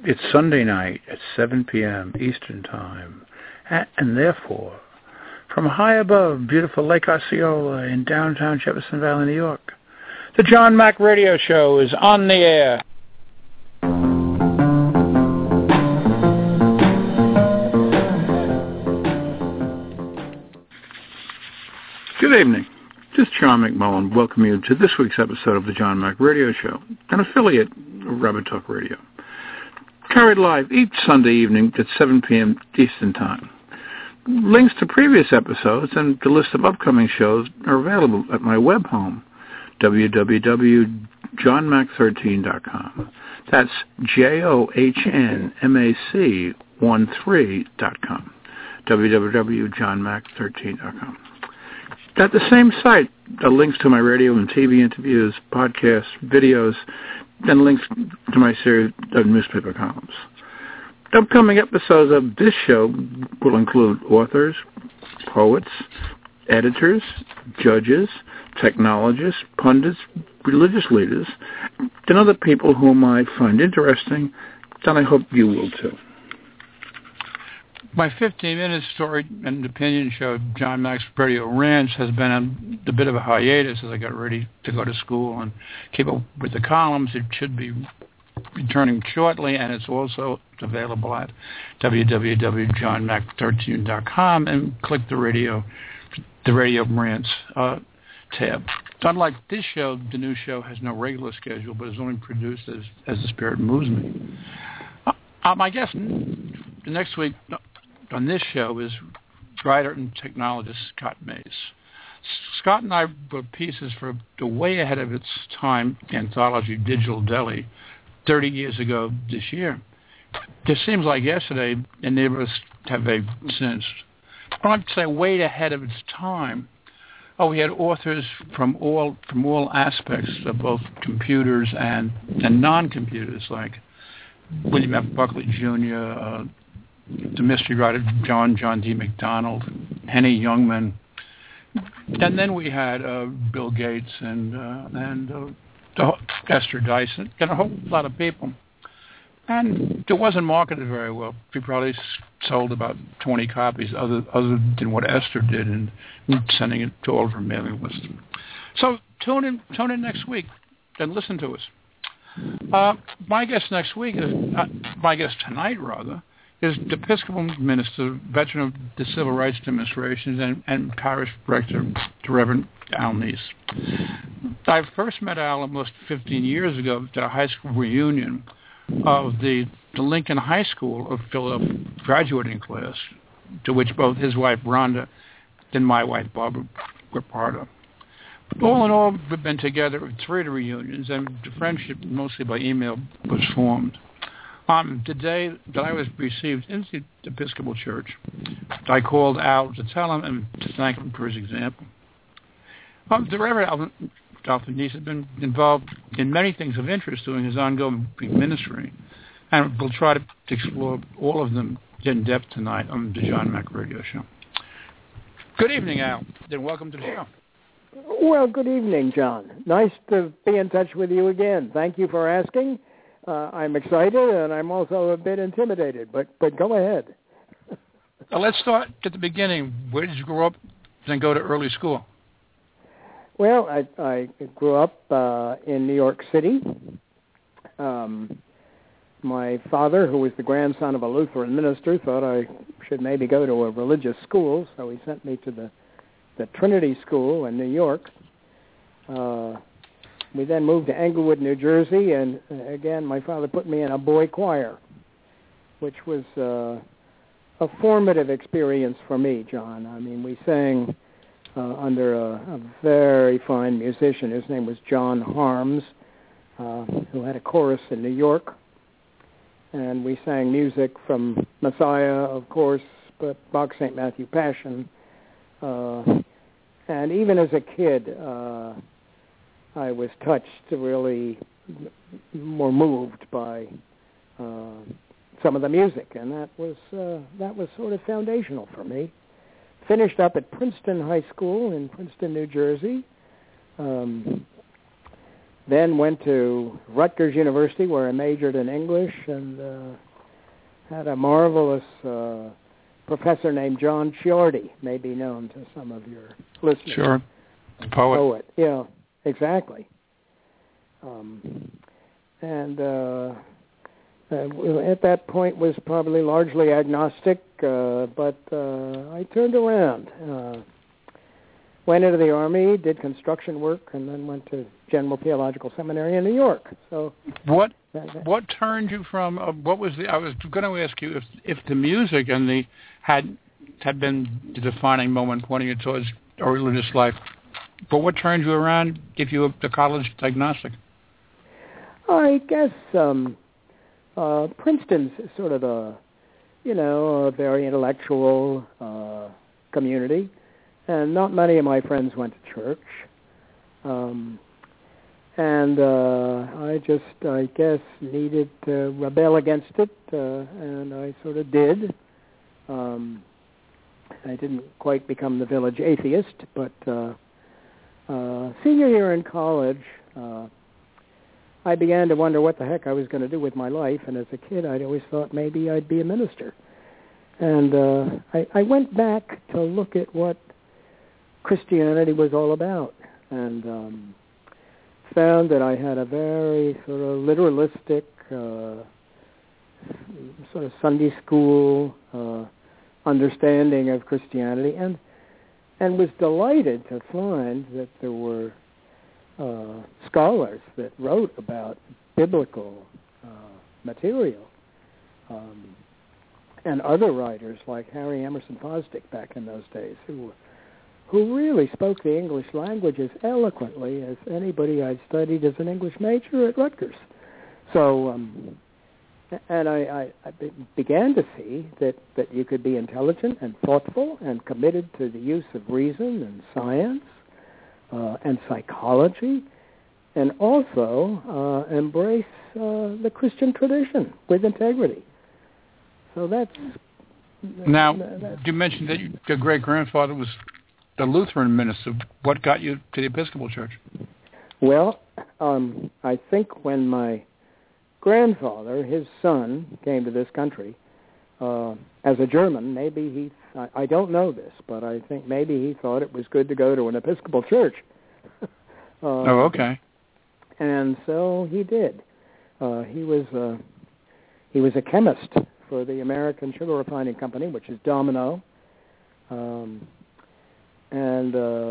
It's Sunday night at 7 p.m. Eastern Time, and therefore, from high above beautiful Lake Osceola in downtown Jefferson Valley, New York, the John Mack Radio Show is on the air. Good evening. This is John McMullen welcoming you to this week's episode of the John Mack Radio Show, an affiliate of Rabbit Talk Radio, carried live each Sunday evening at 7 p.m. Eastern Time. Links to previous episodes and the list of upcoming shows are available at my web home, www.johnmac13.com. That's JOHNMAC13.com. www.johnmac13.com. At the same site are links to my radio and TV interviews, podcasts, videos, and links to my series of newspaper columns. Upcoming episodes of this show will include authors, poets, editors, judges, technologists, pundits, religious leaders, and other people whom I find interesting, and I hope you will too. My 15-minute story and opinion show, John Mack's Radio Rants, has been on a bit of a hiatus as I got ready to go to school and keep up with the columns. It should be returning shortly, and it's also available at www.johnmac13.com, and click the Radio Rants tab. Unlike this show, the new show has no regular schedule, but is only produced as the spirit moves me. My guest the next week on this show is writer and technologist Scott Mays. Scott and I wrote pieces for the way ahead of its time anthology Digital Deli 30 years ago this year. This seems like yesterday, and neither of us have since. When I say way ahead of its time, we had authors from all aspects of both computers and non-computers, like William F. Buckley Jr., the mystery writer John D. MacDonald, Henny Youngman, and then we had Bill Gates and Esther Dyson, and a whole lot of people. And it wasn't marketed very well. We probably sold about 20 copies, other than what Esther did, and sending it to all of her mailing lists. So tune in next week and listen to us. My guest tonight, is the Episcopal minister, veteran of the Civil Rights Demonstrations, and parish rector, the Reverend Al Neese. I first met Al almost 15 years ago at a high school reunion of the Lincoln High School of Philadelphia graduating class, to which both his wife Rhonda and my wife Barbara were part of. All in all, we've been together at 3 of the reunions, and the friendship, mostly by email, was formed. The day that I was received into the Episcopal Church, I called Al to tell him and to thank him for his example. The Reverend Al Neese has been involved in many things of interest during his ongoing ministry, and we'll try to explore all of them in depth tonight on the John Mack Radio Show. Good evening, Al, and welcome to the show. Well, good evening, John. Nice to be in touch with you again. Thank you for asking. I'm excited, and I'm also a bit intimidated, but go ahead. Let's start at the beginning. Where did you grow up and go to early school? Well, I grew up in New York City. My father, who was the grandson of a Lutheran minister, thought I should maybe go to a religious school, so he sent me to the Trinity School in New York. We then moved to Englewood, New Jersey, and again, my father put me in a boy choir, which was a formative experience for me, John. I mean, we sang under a very fine musician. His name was John Harms, who had a chorus in New York. And we sang music from Messiah, of course, but Bach's St. Matthew Passion. And even as a kid, I was touched, really more moved by some of the music, and that was sort of foundational for me. Finished up at Princeton High School in Princeton, New Jersey. then went to Rutgers University, where I majored in English, and had a marvelous professor named John Ciordi, may be known to some of your listeners. Sure. Poet. Yeah, exactly. And at that point was probably largely agnostic, but I turned around. Went into the Army, did construction work, and then went to General Theological Seminary in New York. So what turned you from? What was the? I was going to ask you if the music and the had been the defining moment pointing you towards a religious life. But what turned you around? If you were the college agnostic? I guess Princeton's sort of a very intellectual community. And not many of my friends went to church. And I guess, needed to rebel against it, and I sort of did. I didn't quite become the village atheist, but senior year in college, I began to wonder what the heck I was going to do with my life, and as a kid, I'd always thought maybe I'd be a minister. And I went back to look at what Christianity was all about, and found that I had a very sort of literalistic, sort of Sunday school understanding of Christianity, and was delighted to find that there were scholars that wrote about biblical material, and other writers like Harry Emerson Fosdick back in those days, who really spoke the English language as eloquently as anybody I'd studied as an English major at Rutgers. So, and I began to see that you could be intelligent and thoughtful and committed to the use of reason and science and psychology, and also embrace the Christian tradition with integrity. So that's... Now, you mentioned that your great-grandfather was the Lutheran minister. What got you to the Episcopal Church? Well, I think when my grandfather, his son, came to this country, as a German, maybe I don't know this, but I think maybe he thought it was good to go to an Episcopal church. Oh, okay. And so he did. He was a chemist for the American Sugar Refining Company, which is Domino. And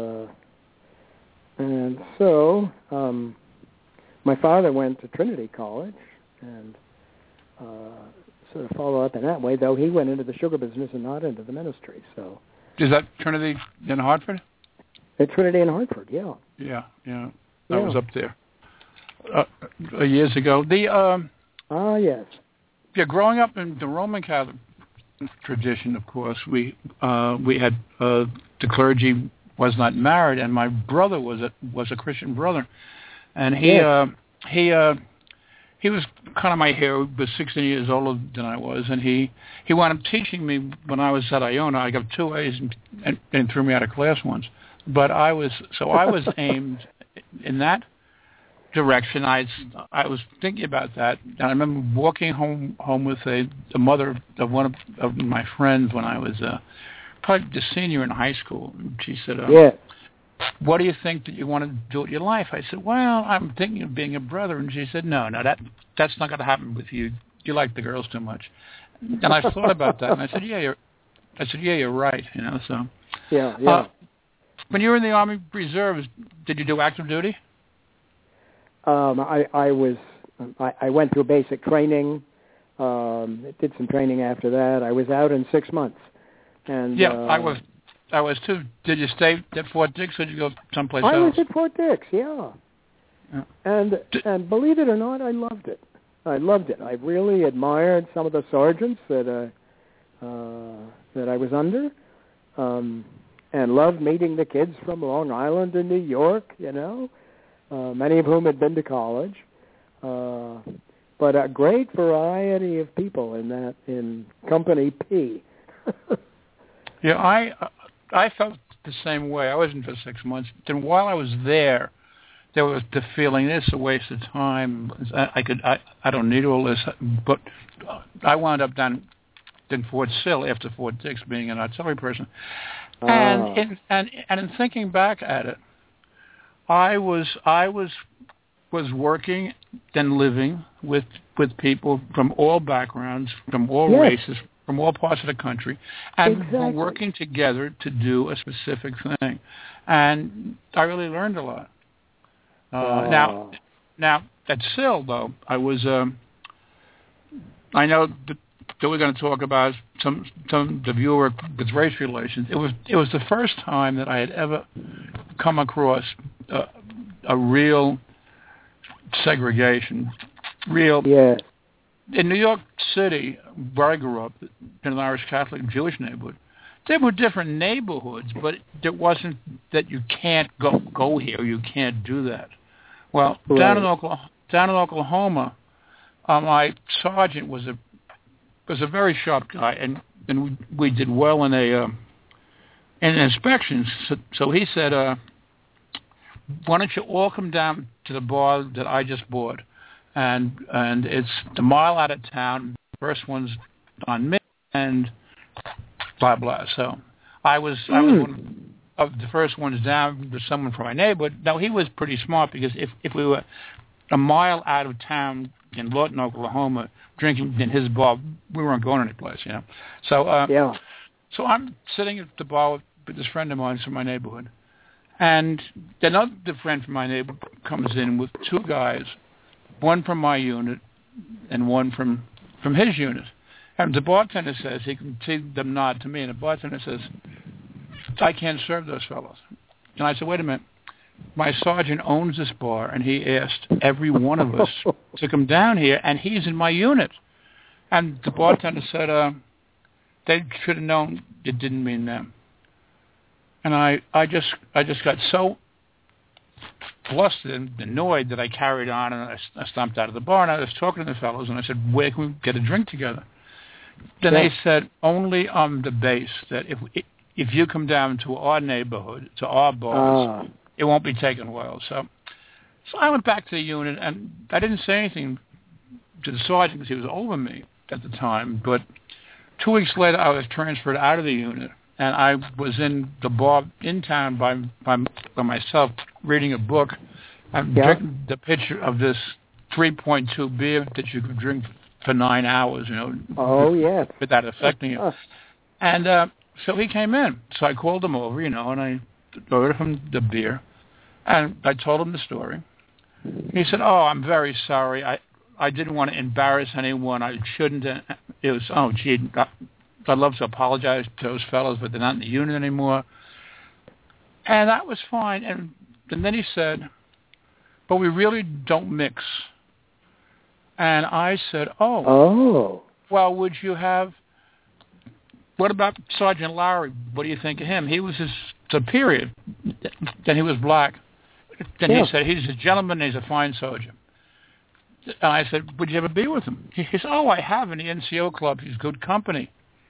so my father went to Trinity College and sort of followed up in that way, though he went into the sugar business and not into the ministry. So is that Trinity in Hartford? At Trinity in Hartford, yeah. Yeah. That was up there years ago. Yes. Yeah, growing up in the Roman Catholic tradition, of course, we had the clergy was not married, and my brother was a Christian brother, and he was kind of my hero. He was 16 years older than I was, and he wound up teaching me when I was at Iona. I got 2 A's and threw me out of class once. But I was aimed in that direction. I was thinking about that, and I remember walking home with the mother of one of my friends when I was probably the senior in high school. She said, "What do you think that you want to do with your life?" I said, "Well, I'm thinking of being a brother." And she said, "No, that's not going to happen with you. You like the girls too much." And I thought about that, and I said, "Yeah, you're right." So yeah. When you were in the Army Reserves, did you do active duty? I went through basic training. Did some training after that. I was out in 6 months. And I was too. Did you stay at Fort Dix, or did you go someplace else? I was at Fort Dix, yeah. And believe it or not, I loved it. I really admired some of the sergeants that I was under, and loved meeting the kids from Long Island and New York. Many of whom had been to college, but a great variety of people in Company P. Yeah, I felt the same way. I wasn't for 6 months. Then while I was there, there was the feeling this a waste of time. I don't need all this, but I wound up down in Fort Sill after Fort Dix, being an artillery person, and in thinking back at it, I was working and living with people from all backgrounds, from all races, from all parts of the country, and working together to do a specific thing. And I really learned a lot. Now at Sill, though, I was. I know that we're going to talk about some the viewer with race relations. It was the first time that I had ever come across a real segregation. Yes. In New York City, where I grew up, in an Irish Catholic Jewish neighborhood, there were different neighborhoods, but there wasn't that you can't go here, you can't do that. Well, down in Oklahoma, my sergeant was a very sharp guy, and we did well in inspections. So he said, "Why don't you all come down to the bar that I just bought, and it's a mile out of town. First one's on me, and blah blah." So I was one of the first ones down with someone from my neighborhood. Now he was pretty smart, because if we were a mile out of town in Lawton, Oklahoma, drinking in his bar, we weren't going anyplace, you know. So so I'm sitting at the bar with this friend of mine from my neighborhood, and another friend from my neighborhood comes in with two guys, one from my unit and one from his unit. And the bartender says, he can see them nod to me, and the bartender says, "I can't serve those fellows." And I said, "Wait a minute. My sergeant owns this bar, and he asked every one of us to come down here, and he's in my unit." And the bartender said, "They should have known it didn't mean them." And I just got so flustered and annoyed that I carried on, and I stomped out of the bar, and I was talking to the fellows, and I said, "Where can we get a drink together?" Then they said, "Only on the base that if you come down to our neighborhood, to our bars, it won't be taken well." So I went back to the unit, and I didn't say anything to the sergeant because he was over me at the time. But 2 weeks later, I was transferred out of the unit, and I was in the bar in town by myself, reading a book. I'm drinking the pitcher of this 3.2 beer that you could drink for 9 hours, you know. Oh, yeah. Without affecting you. And so he came in. So I called him over, you know, and I ordered him the beer. And I told him the story. He said, "Oh, I'm very sorry. I didn't want to embarrass anyone. I shouldn't." It was, "Oh, gee, I'd love to apologize to those fellows, but they're not in the unit anymore." And that was fine. And then he said, "But we really don't mix." And I said, "Oh. Well, would you have... What about Sergeant Lowry? What do you think of him? He was his superior. Then he was black." Then he said, "He's a gentleman. He's a fine soldier." And I said, "Would you have a beer with him?" He said, "Oh, I have in the NCO club. He's good company."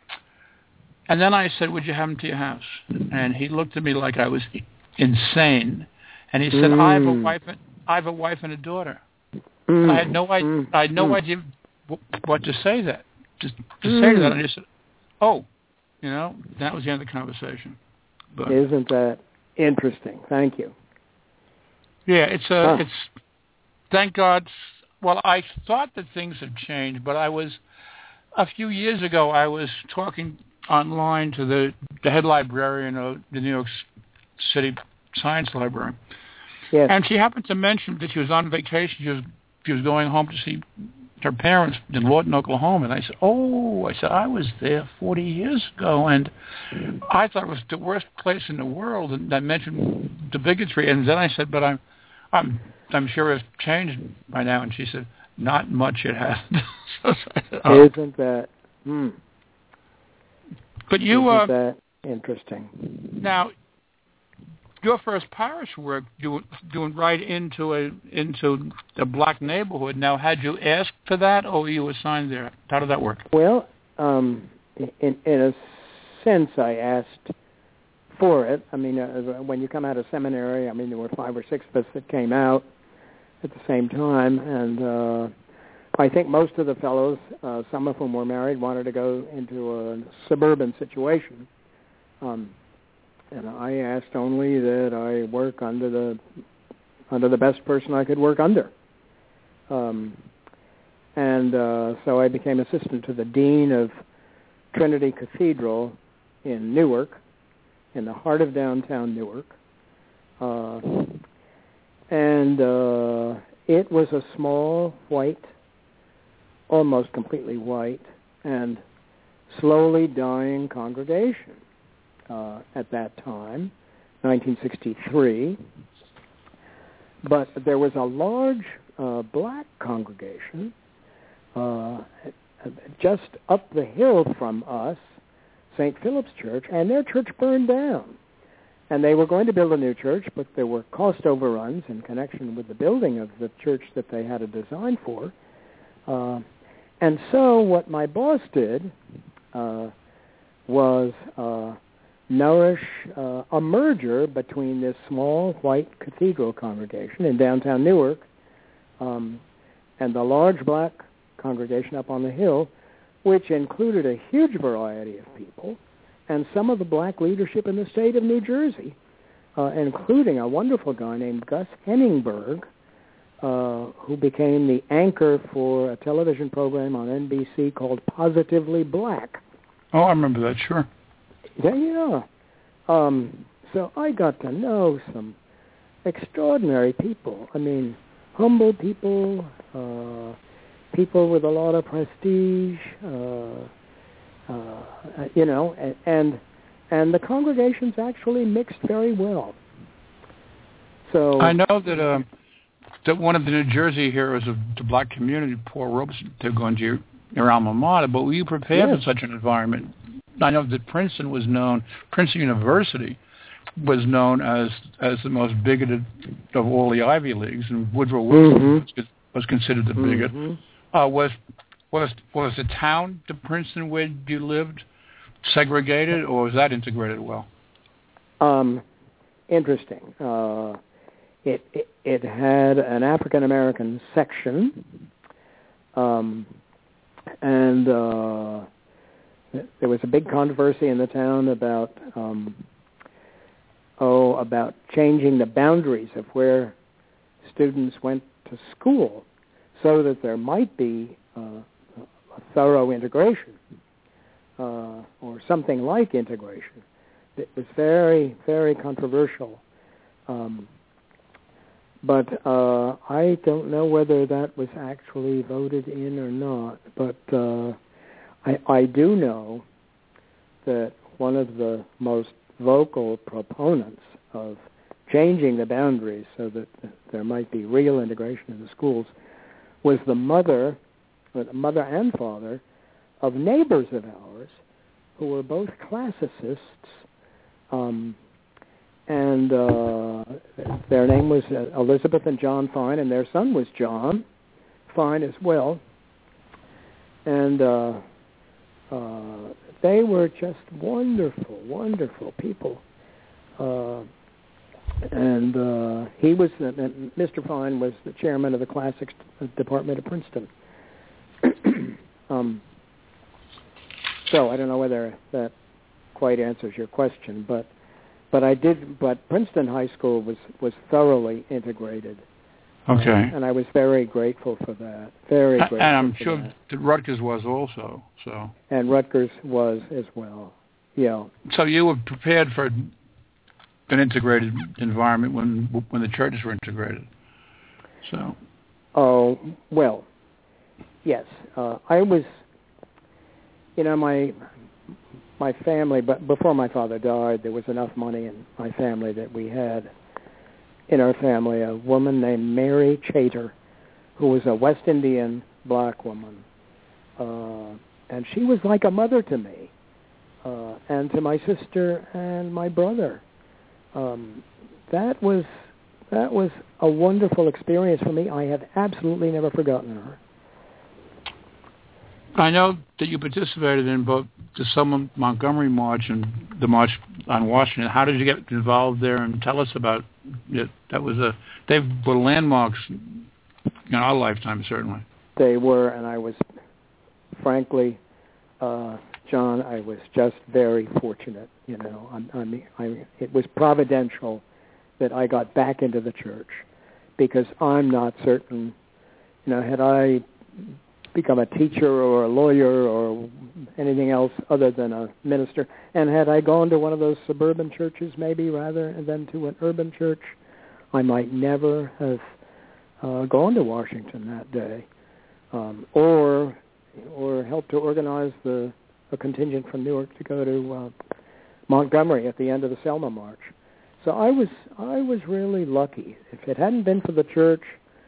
And then I said, "Would you have him to your house?" And he looked at me like I was insane. And he said, I have a wife and a daughter." I had no idea what to say to say that. And he said, "Oh, you know," that was the end of the conversation. But isn't that interesting? Thank you. Yeah, it's thank God. Well, I thought that things had changed, but a few years ago, I was talking online to the head librarian of the New York City Science Library. Yes. And she happened to mention that she was on vacation. She was going home to see her parents in Lawton, Oklahoma. And I said, I was there 40 years ago, and I thought it was the worst place in the world. And I mentioned the bigotry, and then I said, "But I'm sure it's changed by now." And she said, "Not much it hasn't." So I said, Isn't that? But you Isn't that interesting? Now, your first parish work doing right into a black neighborhood. Now, had you asked for that, or were you assigned there? How did that work? Well, in a sense, I asked for it. I mean, when you come out of seminary, I mean, there were 5 or 6 of us that came out at the same time, and I think most of the fellows, some of whom were married, wanted to go into a suburban situation. And I asked only that I work under the best person I could work under. So I became assistant to the dean of Trinity Cathedral in Newark, in the heart of downtown Newark. It was a small, white, almost completely white, and slowly dying congregation at that time, 1963. But there was a large black congregation just up the hill from us, St. Philip's Church, and their church burned down. And they were going to build a new church, but there were cost overruns in connection with the building of the church that they had a design for. And so what my boss did was nourish a merger between this small white cathedral congregation in downtown Newark and the large black congregation up on the hill, which included a huge variety of people, and some of the black leadership in the state of New Jersey, including a wonderful guy named Gus Henningberg, who became the anchor for a television program on NBC called Positively Black. Oh, I remember that, sure. Yeah. So I got to know some extraordinary people. I mean, humble people, people with a lot of prestige, and the congregations actually mixed very well. So I know that one of the New Jersey heroes of the black community, Paul Robeson, they're going to your alma mater, but were you prepared for such an environment? I know that Princeton University was known as the most bigoted of all the Ivy Leagues, and Woodrow Wilson was considered the bigot. Was the town to Princeton where you lived segregated, or was that integrated well? Interesting. It had an African American section, and there was a big controversy in the town about changing the boundaries of where students went to school, so that there might be a thorough integration, or something like integration. It was very, very controversial. But I don't know whether that was actually voted in or not. But I do know that one of the most vocal proponents of changing the boundaries so that there might be real integration in the schools was the mother and father of neighbors of ours who were both classicists, and their name was Elizabeth and John Fine, and their son was John Fine as well. And they were just wonderful, wonderful people. He was, Mr. Fine was the chairman of the classics department at Princeton. So I don't know whether that quite answers your question, but Princeton High School was thoroughly integrated. Okay. And I was very grateful for that. Very grateful. And I'm sure that Rutgers was also. So. And Rutgers was as well. Yeah. So you were prepared for an integrated environment when the churches were integrated. So. Oh well. Yes, I was. My family, but before my father died, there was enough money in my family that we had in our family a woman named Mary Chater, who was a West Indian black woman, and she was like a mother to me, and to my sister and my brother. That was a wonderful experience for me. I have absolutely never forgotten her. I know that you participated in both the Selma Montgomery March and the March on Washington. How did you get involved there? And tell us about it. They were landmarks in our lifetime, certainly. They were, and I was, frankly, John, I was just very fortunate. You know, it was providential that I got back into the church, because I'm not certain, you know, had I become a teacher or a lawyer or anything else other than a minister, and had I gone to one of those suburban churches maybe rather than to an urban church, I might never have gone to Washington that day, or helped to organize a contingent from Newark to go to Montgomery at the end of the Selma March. So I was really lucky. If it hadn't been for the church,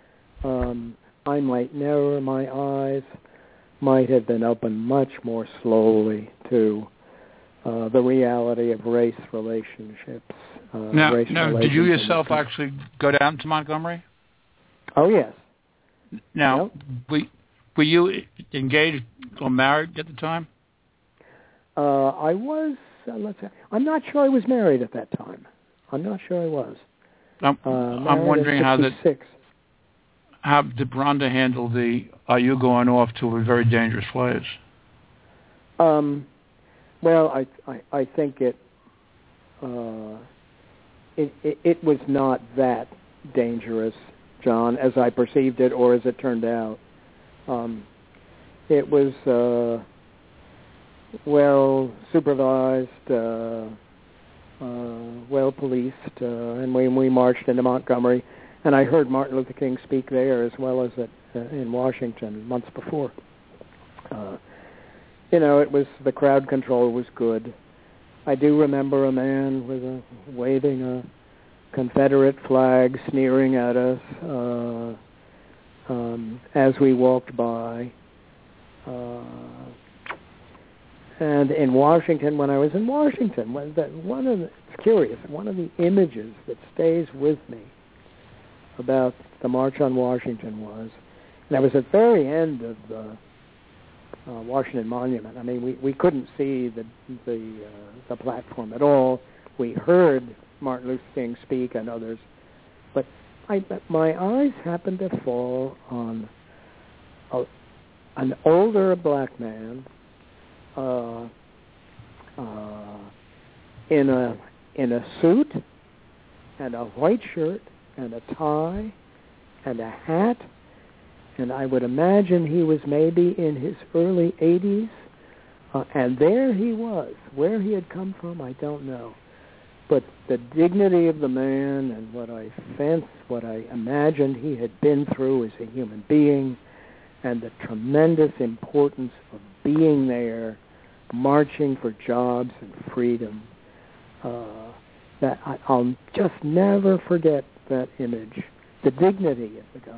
I might narrow my eyes, might have been opened much more slowly to the reality of race relationships. Now, did you yourself actually go down to Montgomery? Oh, yes. Now, were you engaged or married at the time? I was, I'm not sure I was married at that time. I'm not sure I was. I'm wondering how did Rhonda handle are you going off to a very dangerous place? Well, I think it was not that dangerous, John, as I perceived it or as it turned out. It was well supervised, well policed, and we marched into Montgomery, and I heard Martin Luther King speak there as well as in Washington months before. You know, the crowd control was good. I do remember a man waving a Confederate flag, sneering at us as we walked by. And in Washington, when I was in Washington, it's curious, one of the images that stays with me about the March on Washington was, and I was at the very end of the Washington Monument. I mean, we couldn't see the platform at all. We heard Martin Luther King speak and others, but my eyes happened to fall on an older black man in a suit and a white shirt and a tie and a hat, and I would imagine he was maybe in his early 80s, and there he was. Where he had come from, I don't know. But the dignity of the man and what I imagined he had been through as a human being, and the tremendous importance of being there, marching for jobs and freedom, that I'll just never forget that image, the dignity of the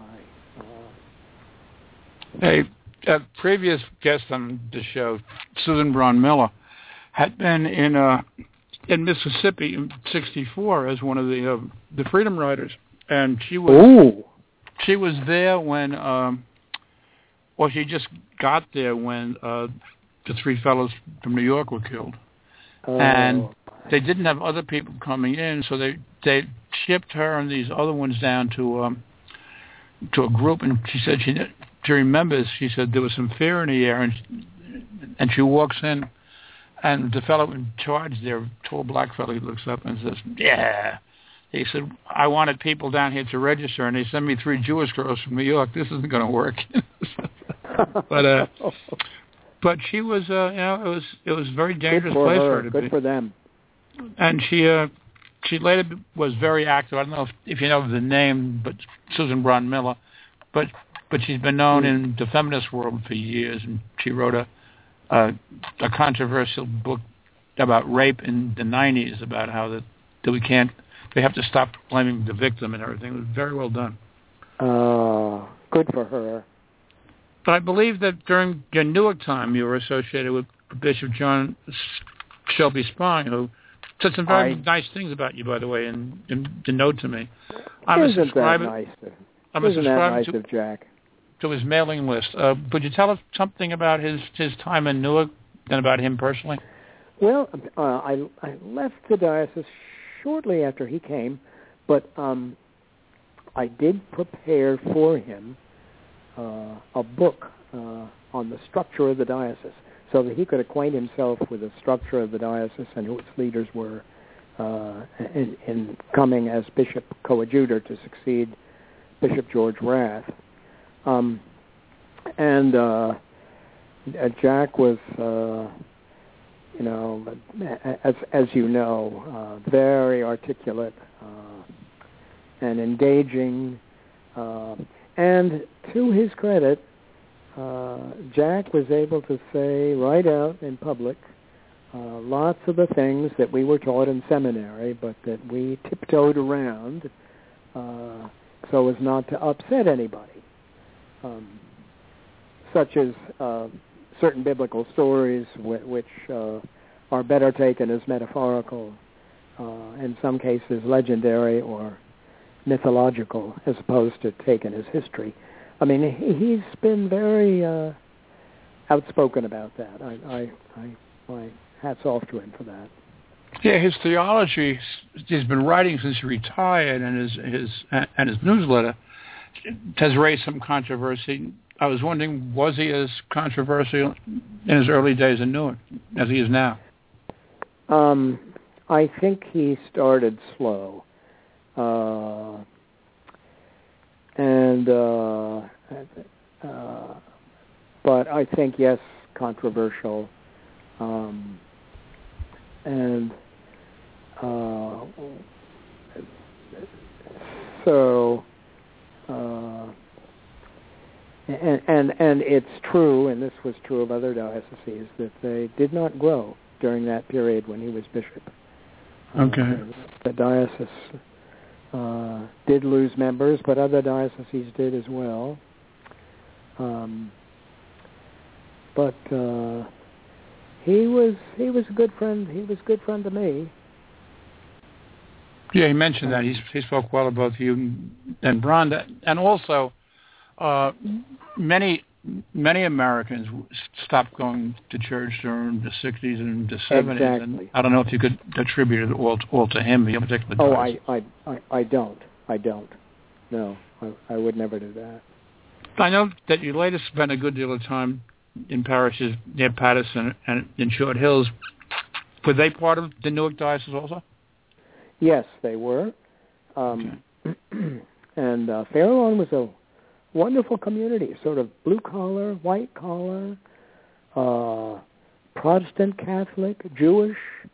guy. A previous guest on the show, Susan Braun Miller, had been in Mississippi in '64 as one of the Freedom Riders, and she was there when, she just got there when the three fellows from New York were killed, and they didn't have other people coming in, so they shipped her and these other ones down to a group, and she said she remembers. She said there was some fear in the air, and she walks in, and the fellow in charge there, tall black fellow, he looks up and says, "Yeah." He said, "I wanted people down here to register, and they sent me 3 Jewish girls from New York. This isn't going to work." But she was, it was a very dangerous place for her to be. Good for them. And she later was very active. I don't know if you know the name, but Susan Braun Miller, but she's been known in the feminist world for years, and she wrote a controversial book about rape in the 90s, about how that we have to stop blaming the victim and everything. It was very well done. Good for her. But I believe that during your Newark time, you were associated with Bishop John Shelby Spong, who said some very nice things about you, by the way, in the note to me. Isn't that nice of Jack? to his mailing list. Could you tell us something about his time in Newark and about him personally? Well, I left the diocese shortly after he came, but I did prepare for him a book on the structure of the diocese, so that he could acquaint himself with the structure of the diocese and who its leaders were in coming as bishop coadjutor to succeed Bishop George Rath. And Jack was, as you know, very articulate and engaging. And to his credit, Jack was able to say right out in public lots of the things that we were taught in seminary, but that we tiptoed around so as not to upset anybody, such as certain biblical stories which are better taken as metaphorical, in some cases legendary or mythological, as opposed to taken as history. I mean, he's been very outspoken about that. My hats off to him for that. Yeah, his theology, he's been writing since he retired, and his newsletter has raised some controversy. I was wondering, was he as controversial in his early days in Newark as he is now? I think he started slow. But I think, yes, controversial. And it's true, and this was true of other dioceses, that they did not grow during that period when he was bishop. Okay. The diocese did lose members, but other dioceses did as well. But he was a good friend. He was a good friend to me. Yeah, he mentioned that. He spoke well about you and Ron. And also, many Americans stopped going to church during the 60s and the 70s. Exactly. And I don't know if you could attribute it all to him, in particular. Oh, I don't. No, I would never do that. I know that you later spent a good deal of time in parishes near Patterson and in Short Hills. Were they part of the Newark Diocese also? Yes, they were. Okay. And Fair Lawn was a wonderful community, sort of blue-collar, white-collar, Protestant, Catholic, Jewish.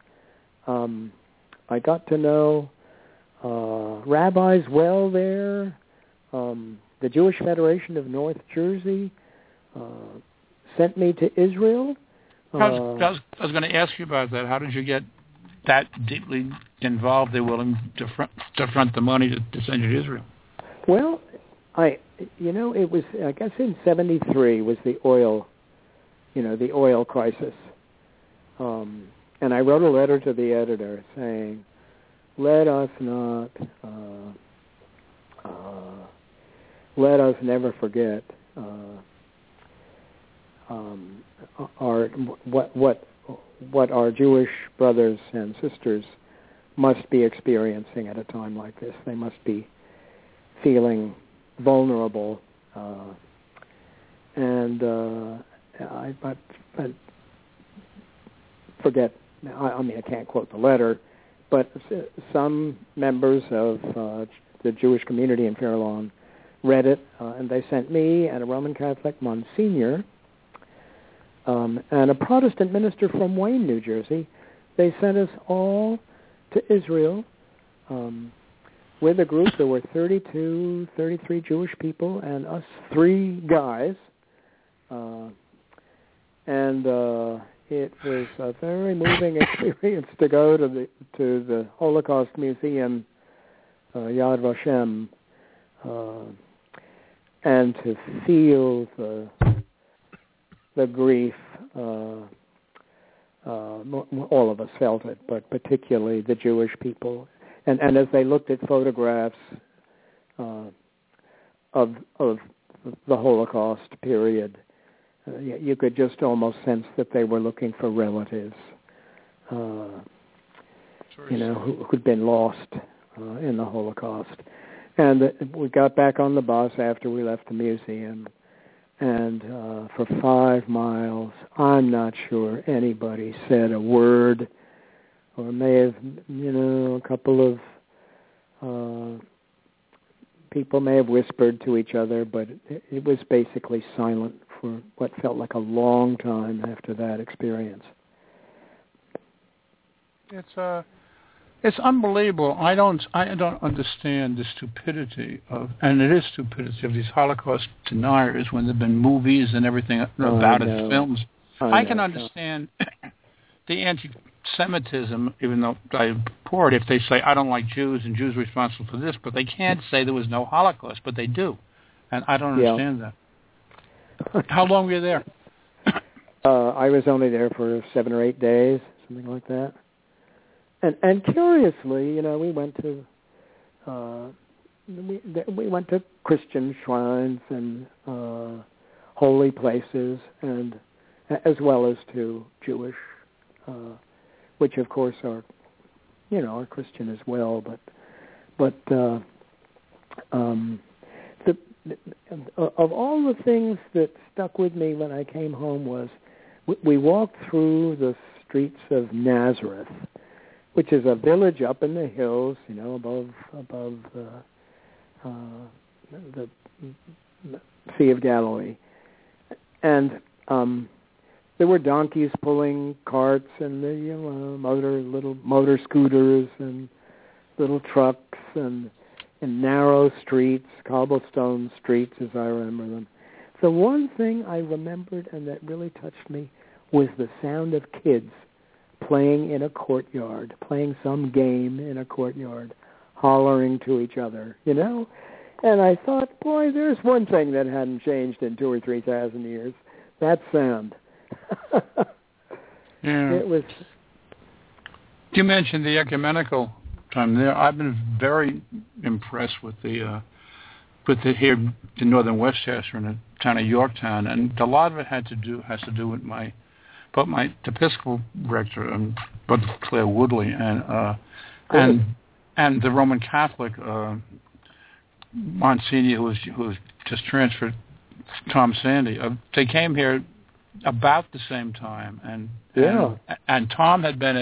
I got to know rabbis well there. The Jewish Federation of North Jersey sent me to Israel. I was going to ask you about that. How did you get that deeply involved? They're willing to front the money to send you to Israel. Well, it was, I guess in 73 was the oil crisis. And I wrote a letter to the editor saying, let us never forget what our Jewish brothers and sisters must be experiencing at a time like this. They must be feeling vulnerable, but forget. I can't quote the letter, but some members of the Jewish community in Fair Lawn read it, and they sent me and a Roman Catholic Monsignor and a Protestant minister from Wayne, New Jersey. They sent us all to Israel. With a group, there were 33 Jewish people and us 3 guys. It was a very moving experience to go to the Holocaust Museum, Yad Vashem, and to feel the grief. All of us felt it, but particularly the Jewish people. And as they looked at photographs of the Holocaust period. You could just almost sense that they were looking for relatives, who'd been lost in the Holocaust. And we got back on the bus after we left the museum, and for 5 miles, I'm not sure anybody said a word, or may have, a couple of people may have whispered to each other, but it was basically silent for what felt like a long time after that experience. It's unbelievable. I don't understand the stupidity and it is stupidity of these Holocaust deniers when there've been movies and everything about it, films. I can understand the anti-Semitism, even though I abhor it, if they say, I don't like Jews and Jews are responsible for this, but they can't say there was no Holocaust, but they do. And I don't understand that. How long were you there? I was only there for 7 or 8 days, something like that. And curiously, we went to we went to Christian shrines and holy places, and as well as to Jewish, which of course are Christian as well. But of all the things that stuck with me when I came home was we walked through the streets of Nazareth, which is a village up in the hills, above the Sea of Galilee. And there were donkeys pulling carts and little motor scooters and little trucks and narrow streets, cobblestone streets as I remember them. The one thing I remembered and that really touched me was the sound of kids playing in a courtyard, playing some game in a courtyard, hollering to each other, And I thought, boy, there's one thing that hadn't changed in 2,000 or 3,000 years. That sound. Yeah. It was. You mentioned the ecumenical time there. I've been very impressed with the here in northern Westchester in the town of Yorktown, and a lot of it has to do with my Episcopal rector, Brother Claire Woodley, and the Roman Catholic Monsignor who was just transferred, Tom Sandy. They came here about the same time, and Tom had been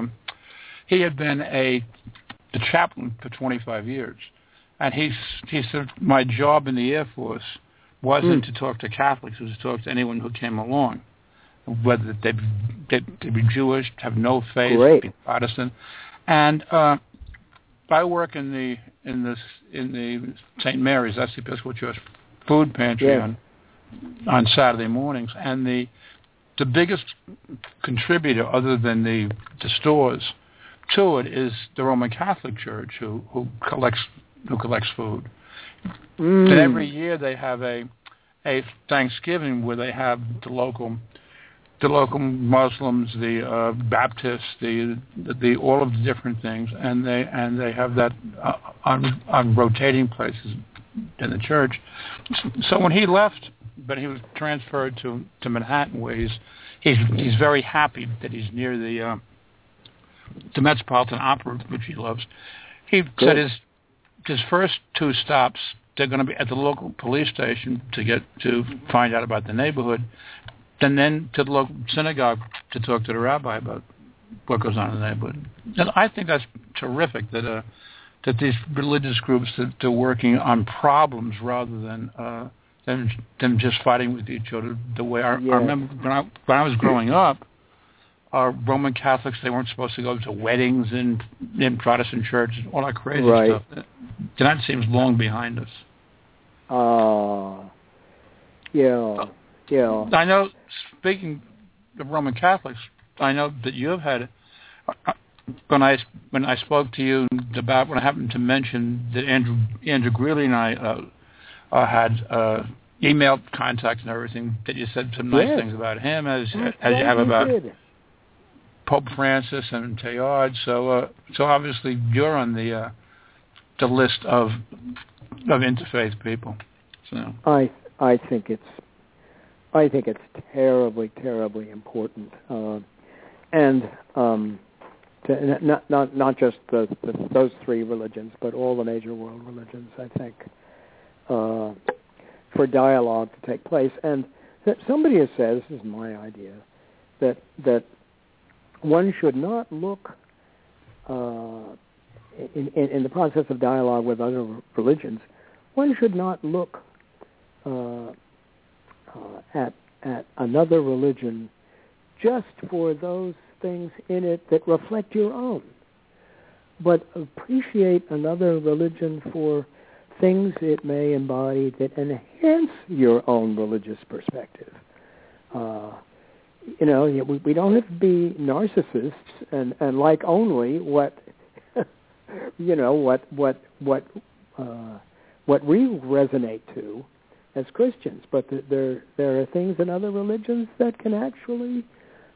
the chaplain for 25 years, and he said my job in the Air Force wasn't to talk to Catholics, it was to talk to anyone who came along, whether they be Jewish, have no faith, be Protestant, and I work in the St. Mary's, that's the Episcopal Church food pantry on Saturday mornings, and the biggest contributor, other than the stores, to it is the Roman Catholic Church, who collects food. And every year they have a Thanksgiving where they have the local Muslims, the Baptists, the all of the different things, and they have that on rotating places in the church. So when he left, but he was transferred to Manhattan, where he's very happy that he's near the Metropolitan Opera, which he loves. He said his first 2 stops, they're going to be at the local police station to find out about the neighborhood, and then to the local synagogue to talk to the rabbi about what goes on in the neighborhood. And I think that's terrific that these religious groups that they're working on problems rather than them just fighting with each other. The way I remember when I was growing up, Roman Catholics, they weren't supposed to go to weddings in Protestant churches, all that crazy stuff. That seems long behind us. Yeah. I know, speaking of Roman Catholics, I know that you've had, when I spoke to you about, when I happened to mention that Andrew Greeley and I had email contact and everything, that you said some nice things about him, as you have about Pope Francis and Teilhard. So obviously you're on the list of interfaith people. So I think it's terribly, terribly important, and to, not just those three religions, but all the major world religions. I think for dialogue to take place, and somebody has said, this is my idea, that one should not look in the process of dialogue with other religions. One should not look at another religion just for those things in it that reflect your own, but appreciate another religion for things it may embody that enhance your own religious perspective. We don't have to be narcissists and like only what what we resonate to as Christians, but there are things in other religions that can actually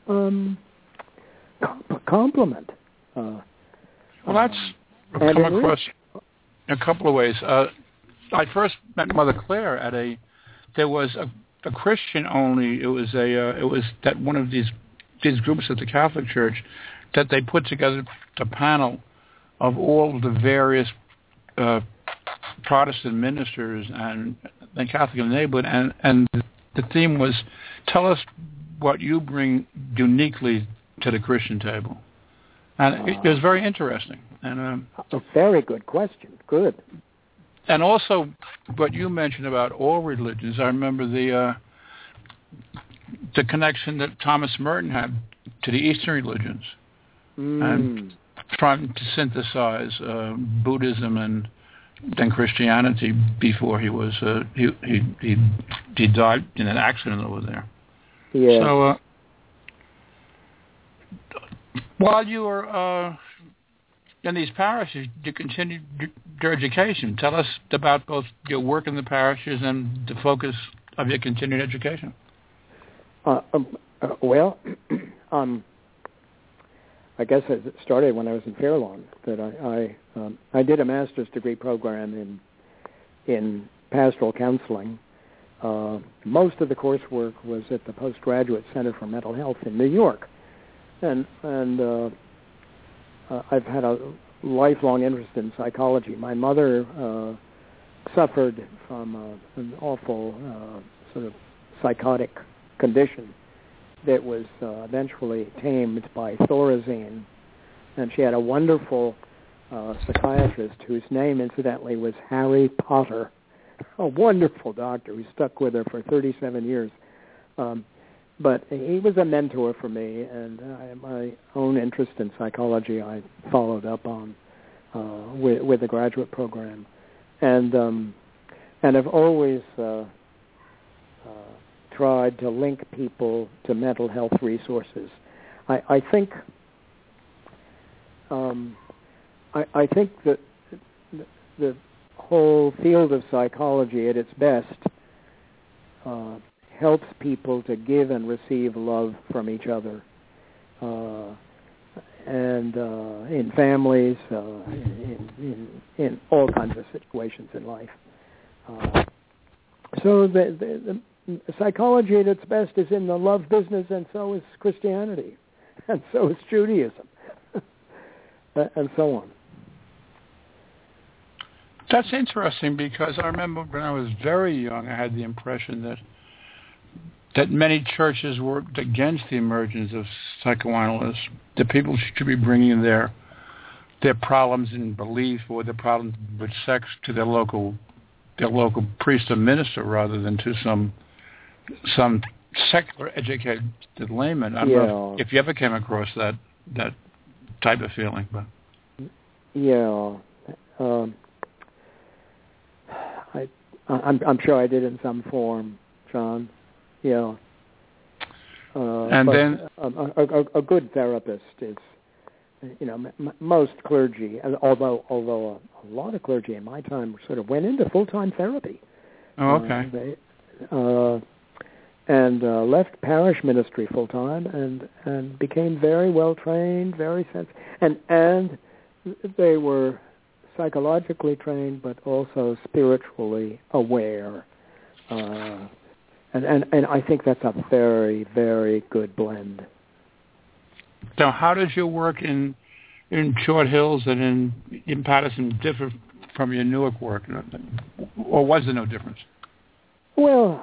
complement. Well, that's come across in a couple of ways. I first met Mother Claire there was a Christian only. It was that one of these groups at the Catholic Church that they put together a panel of all the various Protestant ministers and the Catholic in the neighborhood, and the theme was, tell us what you bring uniquely to the Christian table. And it was very interesting. And a very good question. Good. And also, what you mentioned about all religions, I remember the connection that Thomas Merton had to the Eastern religions, and trying to synthesize Buddhism and then Christianity before he was he died in an accident over there. Yeah. So while you were in these parishes, you continued your education. Tell us about both your work in the parishes and the focus of your continued education. I guess it started when I was in Fair Lawn. That I did a master's degree program in pastoral counseling. Most of the coursework was at the Postgraduate Center for Mental Health in New York, and I've had a lifelong interest in psychology. My mother suffered from an awful sort of psychotic condition that was eventually tamed by Thorazine, and she had a wonderful psychiatrist whose name, incidentally, was Harry Potter, a wonderful doctor who stuck with her for 37 years. But he was a mentor for me, and my own interest in psychology I followed up on with the graduate program, and I've always tried to link people to mental health resources. I think that the whole field of psychology at its best helps people to give and receive love from each other, and in families, in all kinds of situations in life. So the psychology at its best is in the love business, and so is Christianity, and so is Judaism, and so on. That's interesting, because I remember when I was very young, I had the impression that many churches were against the emergence of psychoanalysts, that people should be bringing their problems in belief or their problems with sex to their local priest or minister rather than to some secular educated layman. I don't know if you ever came across that type of feeling, but I'm sure I did in some form, John. Yeah. And then a good therapist is, most clergy, although a lot of clergy in my time sort of went into full-time therapy. Oh, okay. And left parish ministry full-time and became very well trained, very sensitive, and they were psychologically trained, but also spiritually aware And I think that's a very, very good blend. Now, how does your work in Short Hills and in Patterson differ from your Newark work, or was there no difference? Well,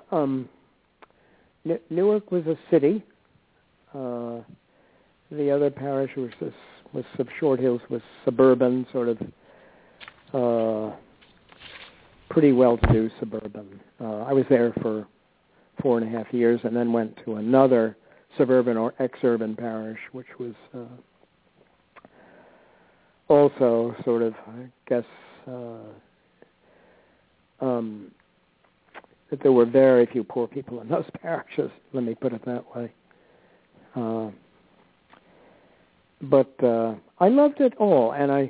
Newark was a city. The other parish was Short Hills was suburban, sort of pretty well-to-do suburban. I was there for 4.5 years, and then went to another suburban or ex-urban parish, which was also sort of, I guess, that there were very few poor people in those parishes. Let me put it that way. But I loved it all, and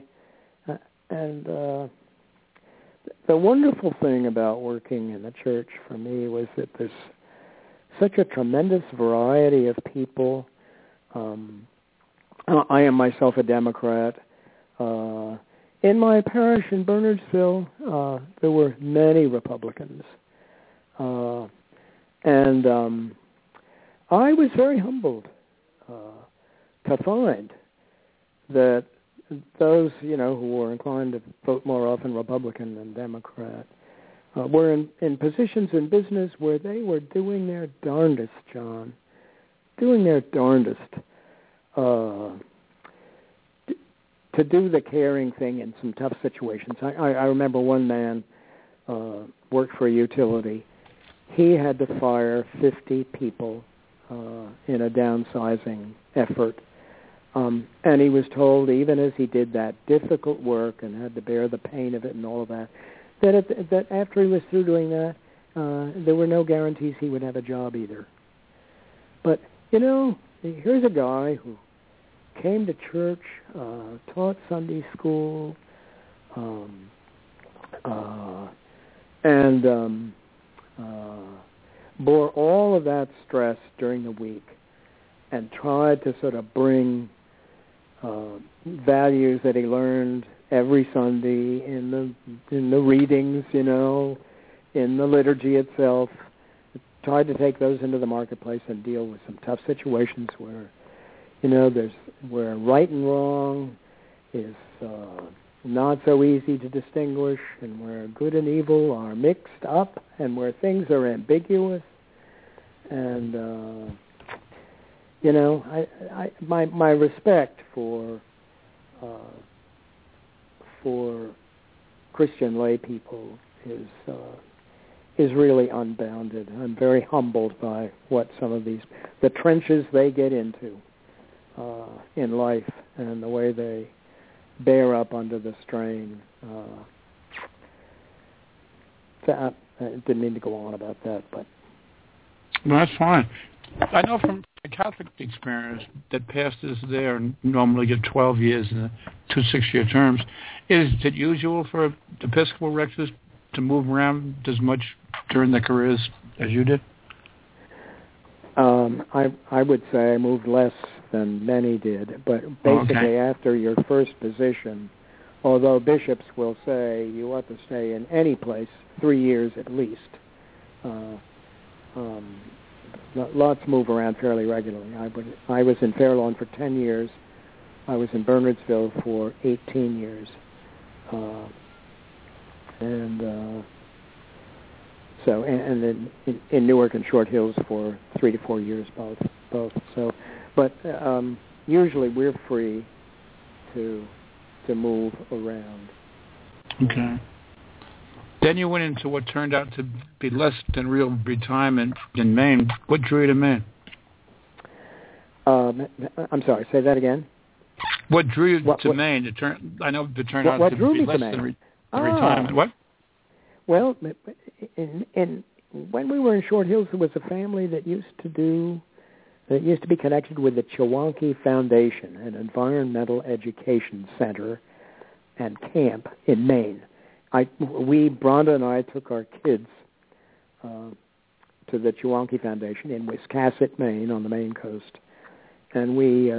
the wonderful thing about working in the church for me was that there's such a tremendous variety of people. I am myself a Democrat. In my parish in Bernardsville, there were many Republicans. And I was very humbled to find that those, who were inclined to vote more often Republican than Democrat, were in positions in business where they were doing their darndest, John, doing their darndest to do the caring thing in some tough situations. I remember one man worked for a utility. He had to fire 50 people in a downsizing effort. And he was told, even as he did that difficult work and had to bear the pain of it and all of that, that after he was through doing that, there were no guarantees he would have a job either. But, here's a guy who came to church, taught Sunday school, and bore all of that stress during the week and tried to sort of bring values that he learned every Sunday in the readings, in the liturgy itself. Tried to take those into the marketplace and deal with some tough situations where, where right and wrong is not so easy to distinguish, and where good and evil are mixed up, and where things are ambiguous. And my respect for Christian lay people is really unbounded. I'm very humbled by what some of the trenches they get into in life and the way they bear up under the strain. I didn't mean to go on about that, but no, that's fine. I know from a Catholic experience that pastors there normally get 12 years in 2 6-year terms. Is it usual for Episcopal rectors to move around as much during their careers as you did? I would say I moved less than many did, but basically after your first position, although bishops will say you ought to stay in any place 3 years at least, lots move around fairly regularly. I was in Fairlawn for 10 years. I was in Bernardsville for 18 years. And then in Newark and Short Hills for 3 to 4 years both. So, but usually we're free to move around. Okay. Then you went into what turned out to be less than real retirement in Maine. What drew you to Maine? I'm sorry, say that again. What drew you to Maine? I know it turned out to be less than retirement. What? Well, when we were in Short Hills, there was a family that used to be connected with the Chewonki Foundation, an environmental education center and camp in Maine. Bronda and I took our kids to the Chewonki Foundation in Wiscasset, Maine, on the Maine coast, and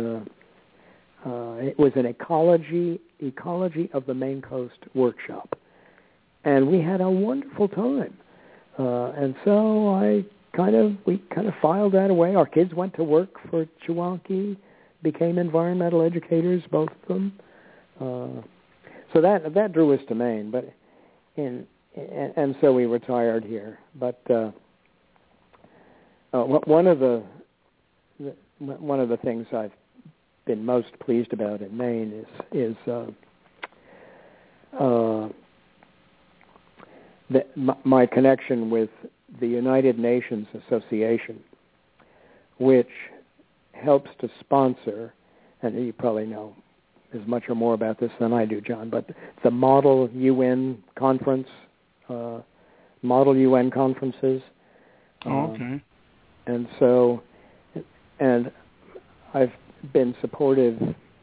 it was an ecology of the Maine coast workshop, and we had a wonderful time. And so we kind of filed that away. Our kids went to work for Chewonki, became environmental educators, both of them. So that drew us to Maine, and so we retired here. But one of the things I've been most pleased about in Maine is my connection with the United Nations Association, which helps to sponsor, and you probably know as much or more about this than I do, John, but the Model UN Conference, Model UN Conferences. Okay. And so, and I've been supportive,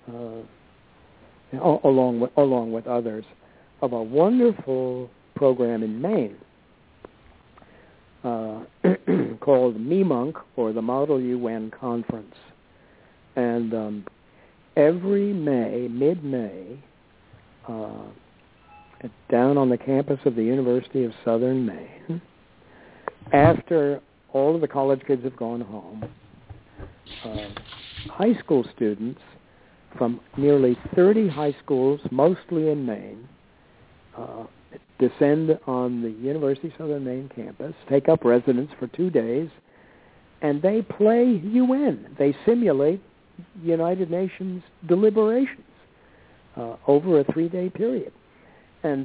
along with others, of a wonderful program in Maine called MIMUNC, or the Model UN Conference. And every May, mid-May, down on the campus of the University of Southern Maine, after all of the college kids have gone home, high school students from nearly 30 high schools, mostly in Maine, descend on the University of Southern Maine campus, take up residence for 2 days, and they play UN. They simulate United Nations deliberations over a 3-day period. And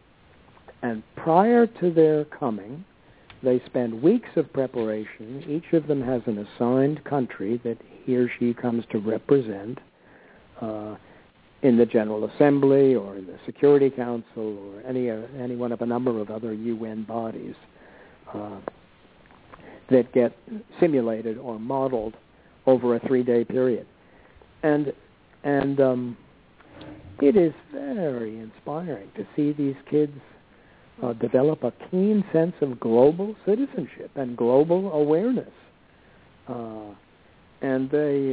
prior to their coming, they spend weeks of preparation. Each of them has an assigned country that he or she comes to represent in the General Assembly or in the Security Council or any one of a number of other UN bodies that get simulated or modeled over a 3-day period. And it is very inspiring to see these kids develop a keen sense of global citizenship and global awareness. And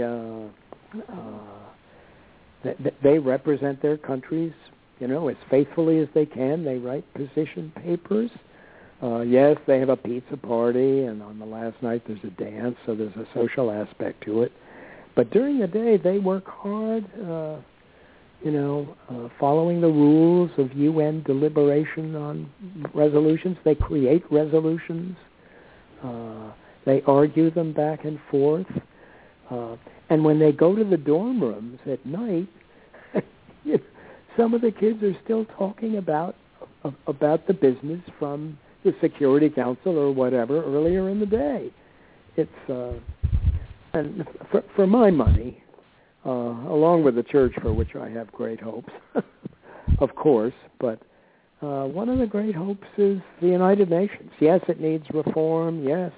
they represent their countries, as faithfully as they can. They write position papers. Yes, they have a pizza party, and on the last night there's a dance, so there's a social aspect to it. But during the day, they work hard, following the rules of UN deliberation on resolutions. They create resolutions. They argue them back and forth. And when they go to the dorm rooms at night, some of the kids are still talking about the business from the Security Council or whatever earlier in the day. It's and for my money, along with the church, for which I have great hopes, of course, but one of the great hopes is the United Nations. Yes, it needs reform. Yes,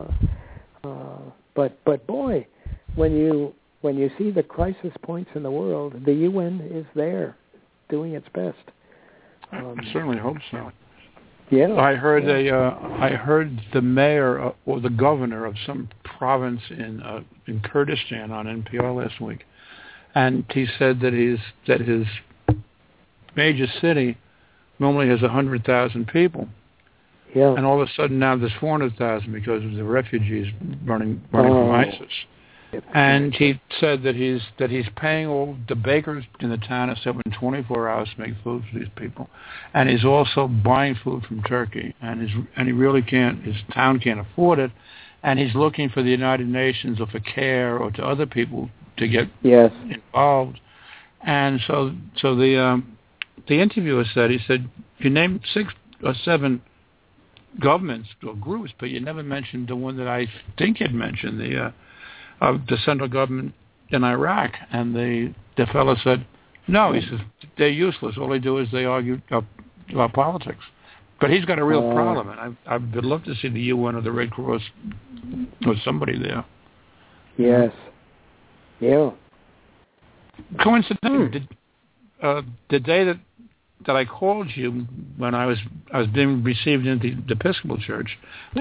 but boy, when you see the crisis points in the world, the UN is there, doing its best. I certainly hope so. Yeah, I heard the mayor or the governor of some province in Kurdistan on NPR last week, and he said that his major city normally has 100,000 people, and all of a sudden now there's 400,000 because of the refugees running from ISIS. And he said that he's paying all the bakers in the town are 24 hours to make food for these people, and he's also buying food from Turkey, and he really can't. His town can't afford it, and he's looking for the United Nations or for CARE or to other people to get involved. And so the interviewer said, you named 6 or 7 governments or groups, but you never mentioned the one that I think you'd mentioned, of the central government in Iraq. And the fellow said, no, he says, they're useless. All they do is they argue about politics. But he's got a real problem, and I would love to see the UN or the Red Cross or somebody there. Yes. Yeah. Coincidentally, the day that I called you when I was being received into the Episcopal Church,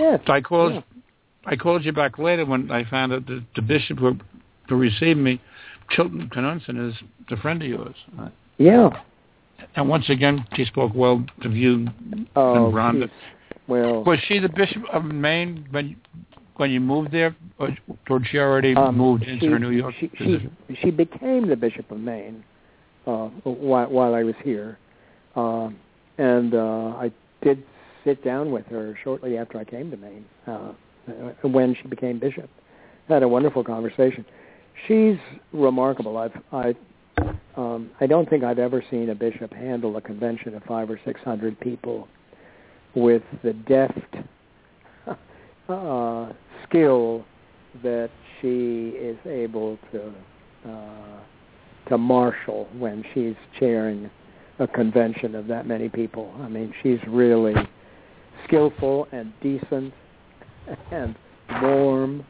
I called you back later when I found out that the bishop who received me, Chilton Knudsen, is a friend of yours. Yeah. And once again, she spoke well of you and Rhonda. Well, was she the Bishop of Maine when you moved there, or had she already moved into her New York position? She became the Bishop of Maine while I was here, and I did sit down with her shortly after I came to Maine when she became bishop. Had a wonderful conversation. She's remarkable. I don't think I've ever seen a bishop handle a convention of 500 or 600 people with the deft skill that she is able to marshal when she's chairing a convention of that many people. I mean, she's really skillful and decent and warm.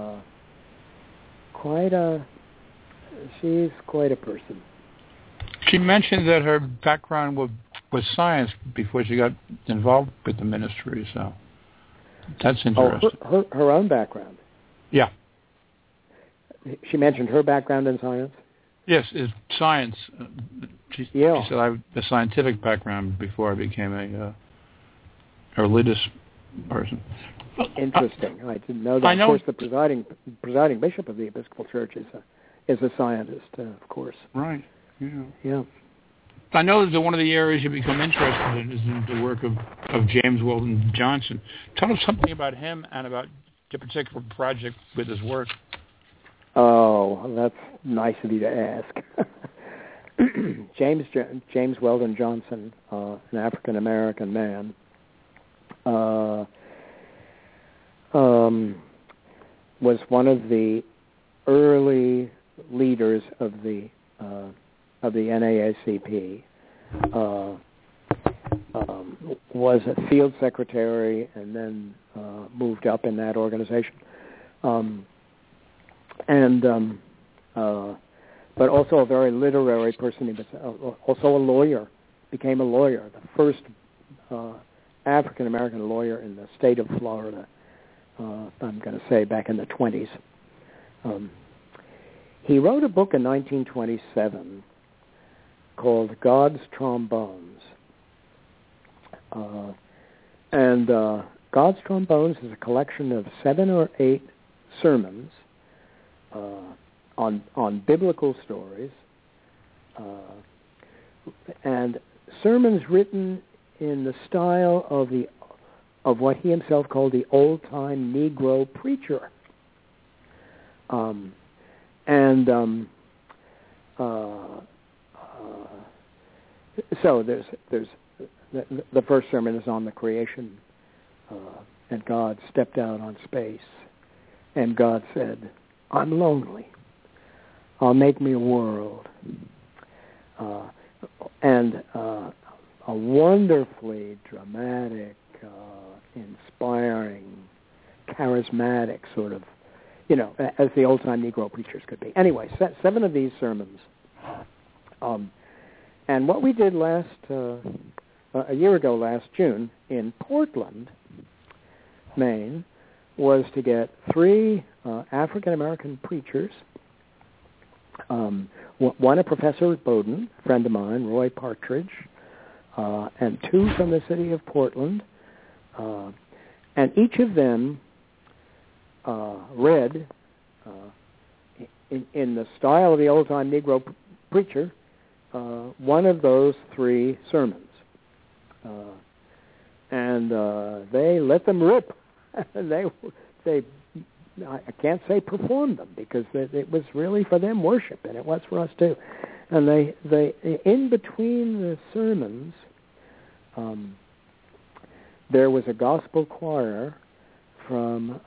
She's quite a person. She mentioned that her background was science before she got involved with the ministry, so that's interesting. Oh, her own background? Yeah. She mentioned her background in science? Yes, it's science. She said I have a scientific background before I became a religious person. Interesting. I didn't know that. Of course, the presiding bishop of the Episcopal Church is a scientist, of course. Right. Yeah. I know that one of the areas you become interested in is in the work of James Weldon Johnson. Tell us something about him and about the particular project with his work. Oh, that's nice of you to ask. James Weldon Johnson, an African-American man, was one of the early leaders of the NAACP, was a field secretary and then moved up in that organization, but also a very literary person. He was also a lawyer, became a lawyer, the first African-American lawyer in the state of Florida, I'm going to say back in the 20s. He wrote a book in 1927 called God's Trombones. And God's Trombones is a collection of 7 or 8 sermons on biblical stories, and sermons written in the style of what he himself called the old-time Negro preacher. So there's the first sermon is on the creation, and God stepped out on space, and God said, "I'm lonely. I'll make me a world." And a wonderfully dramatic, inspiring, charismatic sort of, as the old-time Negro preachers could be. Anyway, 7 of these sermons. And what we did a year ago, last June, in Portland, Maine, was to get 3 African-American preachers, one a professor at Bowdoin, a friend of mine, Roy Partridge, and 2 from the city of Portland, and each of them read, in the style of the old-time Negro preacher, one of those 3 sermons. And they let them rip. They I can't say performed them, because it was really for them worship, and it was for us too. And they in between the sermons, there was a gospel choir from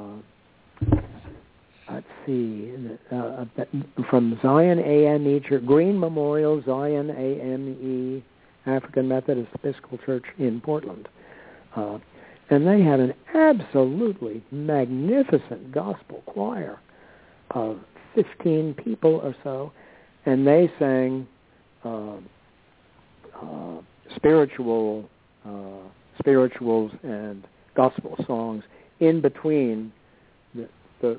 from Zion AME Church, Green Memorial Zion AME African Methodist Episcopal Church in Portland. And they had an absolutely magnificent gospel choir of 15 people or so, and they sang spirituals and gospel songs in between the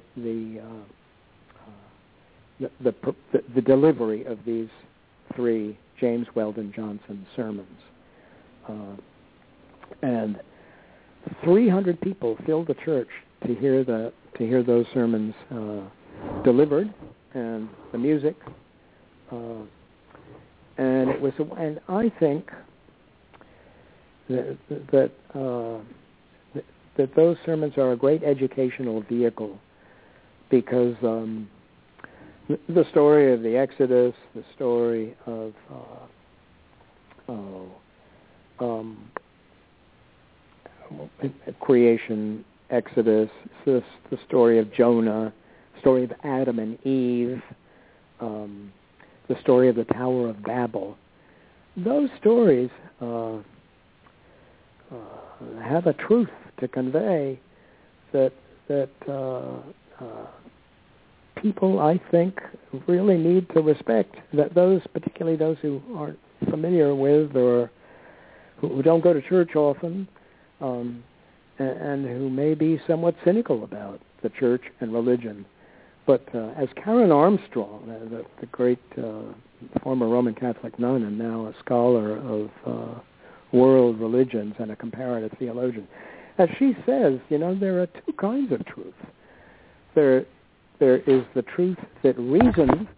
delivery of these 3 James Weldon Johnson sermons, and 300 people filled the church to hear those sermons delivered, and the music, and it was. And I think that those sermons are a great educational vehicle, because the story of the Exodus, the story of creation, Exodus, the story of Jonah, story of Adam and Eve, the story of the Tower of Babel. Those stories have a truth to convey that people, I think, really need to respect. That particularly those who aren't familiar with or who don't go to church often, and who may be somewhat cynical about the church and religion. But as Karen Armstrong, the great former Roman Catholic nun and now a scholar of world religions and a comparative theologian, as she says, there are two kinds of truth. There is the truth that reason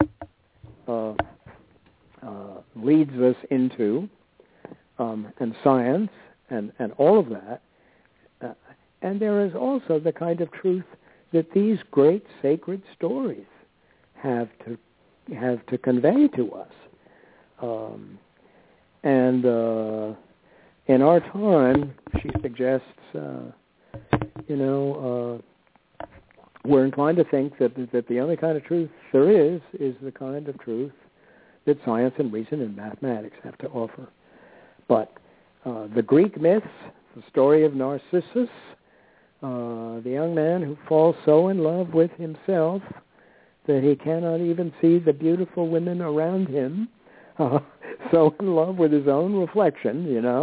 leads us into, and science and all of that. And there is also the kind of truth that these great sacred stories have to convey to us. And in our time, she suggests, we're inclined to think that the only kind of truth there is the kind of truth that science and reason and mathematics have to offer. But the Greek myths, the story of Narcissus, the young man who falls so in love with himself that he cannot even see the beautiful women around him, so in love with his own reflection,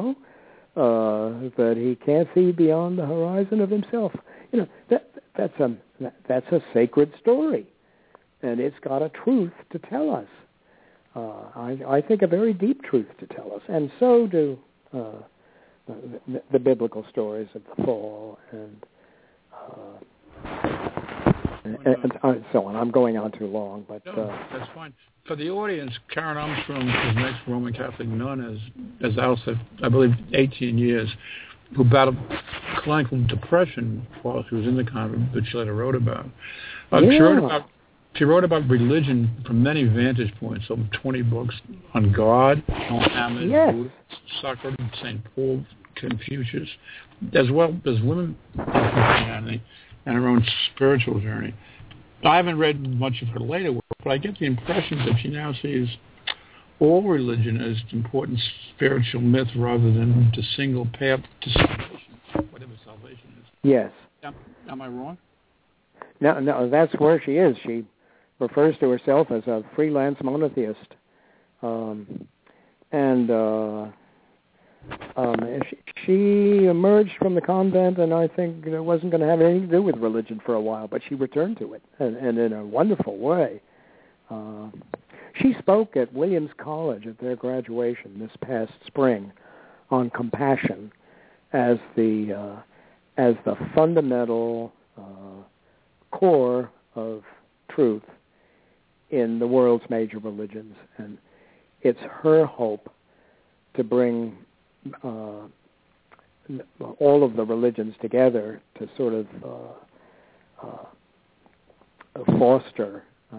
that he can't see beyond the horizon of himself. That's a sacred story, and it's got a truth to tell us. I think a very deep truth to tell us, and so do the biblical stories of the fall and so on. I'm going on too long, but no, that's fine. For the audience, Karen Armstrong was an ex-Roman Catholic nun, as Al said, I believe 18 years, who battled clinical depression while she was in the convent, that she later wrote about. She wrote about religion from many vantage points, over 20 books on God, Muhammad, Buddha, Socrates, St. Paul, Confucius, as well as women in Christianity and her own spiritual journey. I haven't read much of her later work, but I get the impression that she now sees all religion as important spiritual myth rather than the single path to salvation, whatever salvation is. Yes. Am I wrong? No, that's where she is. She refers to herself as a freelance monotheist. She emerged from the convent, and I think it wasn't going to have anything to do with religion for a while, but she returned to it, and in a wonderful way. She spoke at Williams College at their graduation this past spring on compassion as the fundamental core of truth in the world's major religions, and it's her hope to bring all of the religions together to sort of foster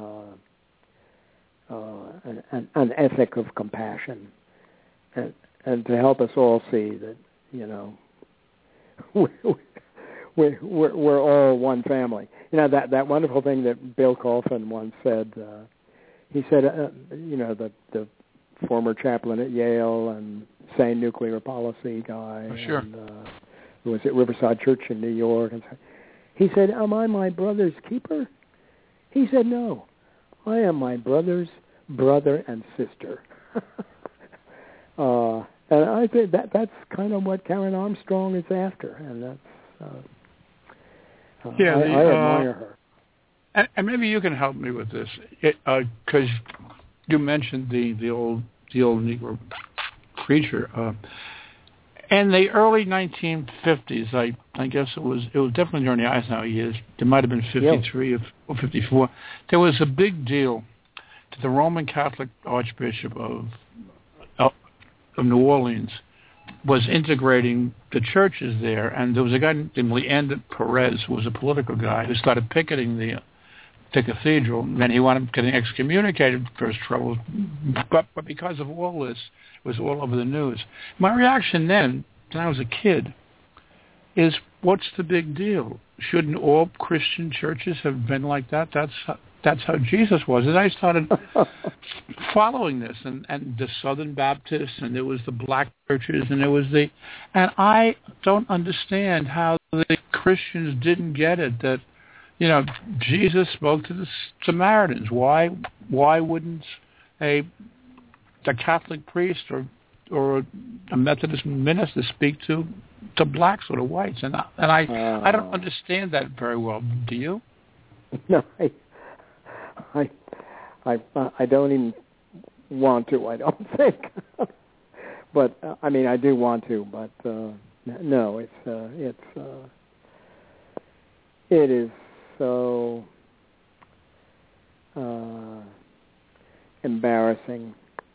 an ethic of compassion, and to help us all see that we're all one family. That wonderful thing that Bill Coffin once said. He said, the former chaplain at Yale and sane nuclear policy guy, sure. and who was at Riverside Church in New York. And so, he said, "Am I my brother's keeper?" He said, "No, I am my brother's brother and sister." And I think that's kind of what Karen Armstrong is after, and that's I admire her. And maybe you can help me with this, because you mentioned the old Negro preacher, In the early 1950s, I guess it was definitely during the Eisenhower years. It might have been 53 or 54. There was a big deal that the Roman Catholic Archbishop of New Orleans was integrating the churches there, and there was a guy named Leander Perez, who was a political guy, who started picketing the cathedral, and then he wound up getting excommunicated for his troubles. But because of all this, it was all over the news. My reaction then, when I was a kid, is, what's the big deal? Shouldn't all Christian churches have been like that? That's how Jesus was. And I started following this, and the Southern Baptists, and there was the black churches, and and I don't understand how the Christians didn't get it, that, Jesus spoke to the Samaritans. Why wouldn't a Catholic priest or a Methodist minister speak to blacks or to whites? And I don't understand that very well. Do you? No, I don't even want to. I don't think, but I mean I do want to. But no, it is so embarrassing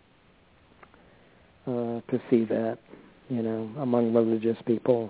to see that, among religious people.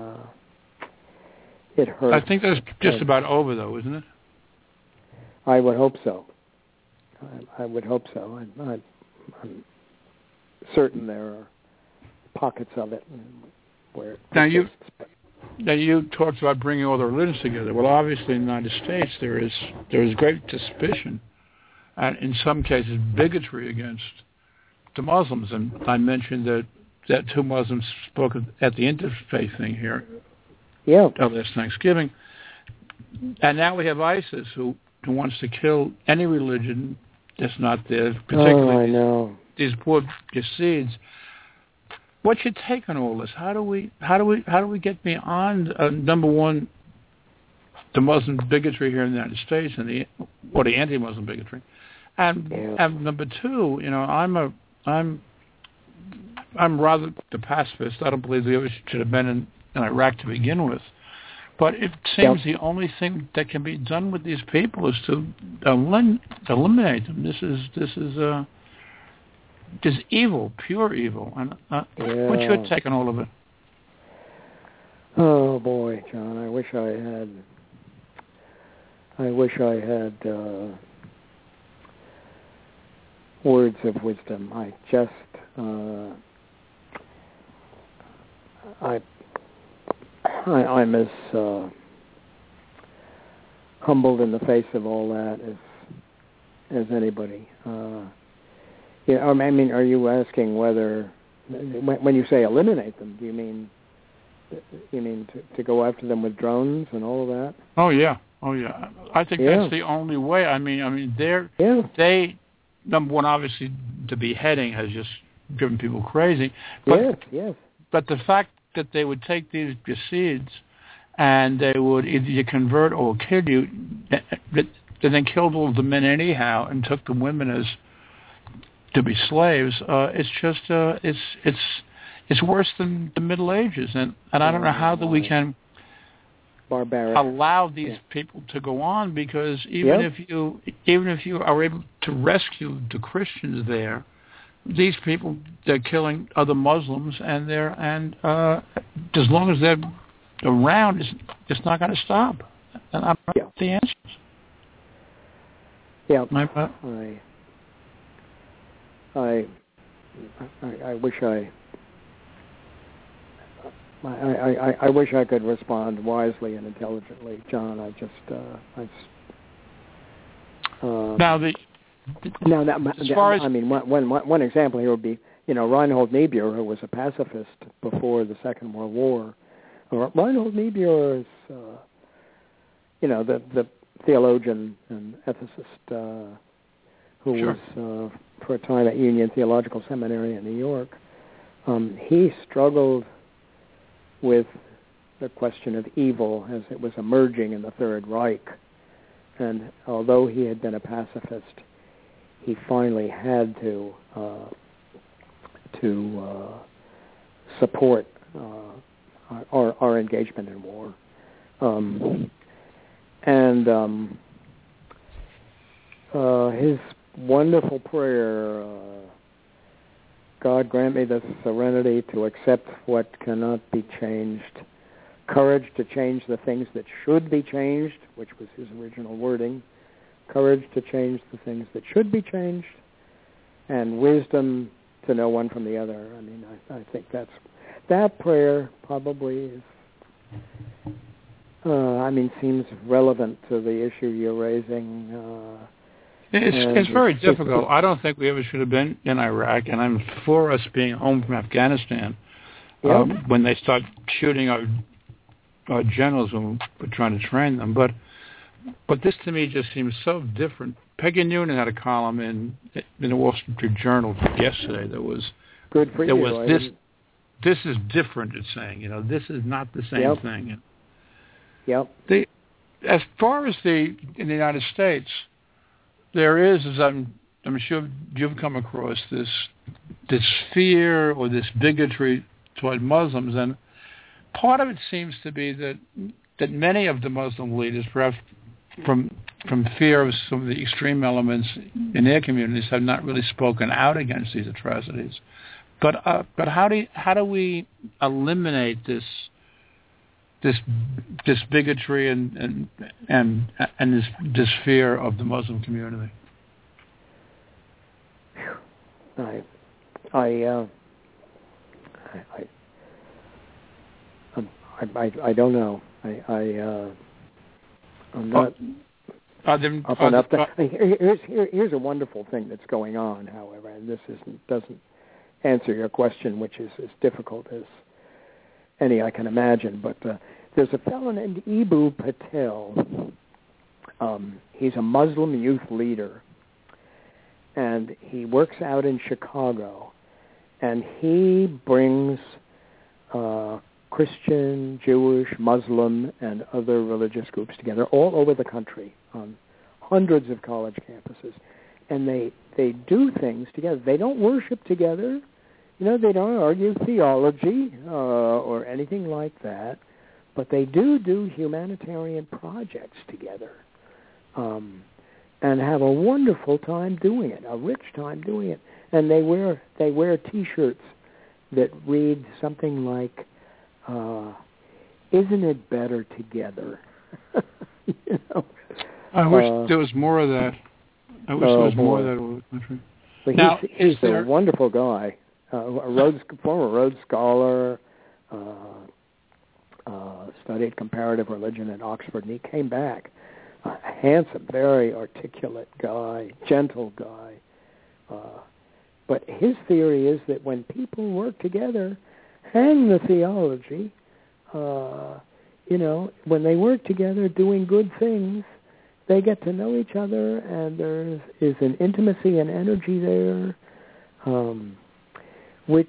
It hurts. I think that's just about over, though, isn't it? I would hope so. I would hope so. I'm certain there are pockets of it where. Now you talked about bringing all the religions together. Well, obviously in the United States there is great suspicion, and in some cases bigotry against the Muslims. And I mentioned that two Muslims spoke at the interfaith thing here. Yeah. Last Thanksgiving, and now we have ISIS who wants to kill any religion that's not theirs, particularly these poor Yazidis. What's your take on all this? How do we get beyond number one, the Muslim bigotry here in the United States, and the anti-Muslim bigotry, and number two, I'm rather the pacifist. I don't believe the others should have been in Iraq to begin with. But it seems the only thing that can be done with these people is to eliminate them. This is evil, pure evil. And what's your take on all of it? Oh boy, John, I wish I had words of wisdom. I'm as humbled in the face of all that as anybody. I mean, are you asking whether, when you say eliminate them, do you mean to go after them with drones and all of that? Oh yeah. I think that's the only way. I mean, they number one, obviously, the beheading has just driven people crazy. But, yes. But the fact that they would take these Yazidis and they would either convert or kill you, and then killed all the men anyhow and took the women as to be slaves. It's just it's worse than the Middle Ages, and I don't know how that we can barbaric allow these people to go on, because even if you are able to rescue the Christians there, these people, they're killing other Muslims, and as long as they're around, it's not going to stop. And I'm not the answers. Yeah, I wish I could respond wisely and intelligently, John. One example here would be, Reinhold Niebuhr, who was a pacifist before the Second World War. Reinhold Niebuhr is, the theologian and ethicist who was for a time at Union Theological Seminary in New York. He struggled with the question of evil as it was emerging in the Third Reich. And although he had been a pacifist, he finally had to support our engagement in war. His wonderful prayer, God grant me the serenity to accept what cannot be changed, courage to change the things that should be changed, which was his original wording, courage to change the things that should be changed, and wisdom to know one from the other. I mean, I think that prayer probably is, seems relevant to the issue you're raising. It's very difficult. I don't think we ever should have been in Iraq, and I'm for us being home from Afghanistan when they start shooting our generals when we're trying to train them. But this to me just seems so different. Peggy Noonan had a column in the Wall Street Journal yesterday that was good for you. Was this is different. It's saying, this is not the same thing. Yep. As far as in the United States, there is, as I'm sure you've come across, this fear or this bigotry toward Muslims, and part of it seems to be that many of the Muslim leaders, perhaps from fear of some of the extreme elements in their communities, have not really spoken out against these atrocities. But how do we eliminate this bigotry and this fear of the Muslim community? I don't know. I'm not up and up. Here's a wonderful thing that's going on, however, and this doesn't answer your question, which is as difficult as any I can imagine. But there's a fellow named Eboo Patel. He's a Muslim youth leader, and he works out in Chicago, and he brings Christian, Jewish, Muslim, and other religious groups together all over the country on hundreds of college campuses. And they do things together. They don't worship together. They don't argue theology or anything like that. But they do humanitarian projects together and have a wonderful time doing it, a rich time doing it. And they wear T-shirts that read something like, isn't it better together? I wish there was more of that. I wish there was more of that in the country. But now, he's a wonderful guy, former Rhodes Scholar, studied comparative religion at Oxford, and he came back, a handsome, very articulate guy, gentle guy. But his theory is that when people work together, hang the theology, when they work together doing good things, they get to know each other, and there is an intimacy and energy there, which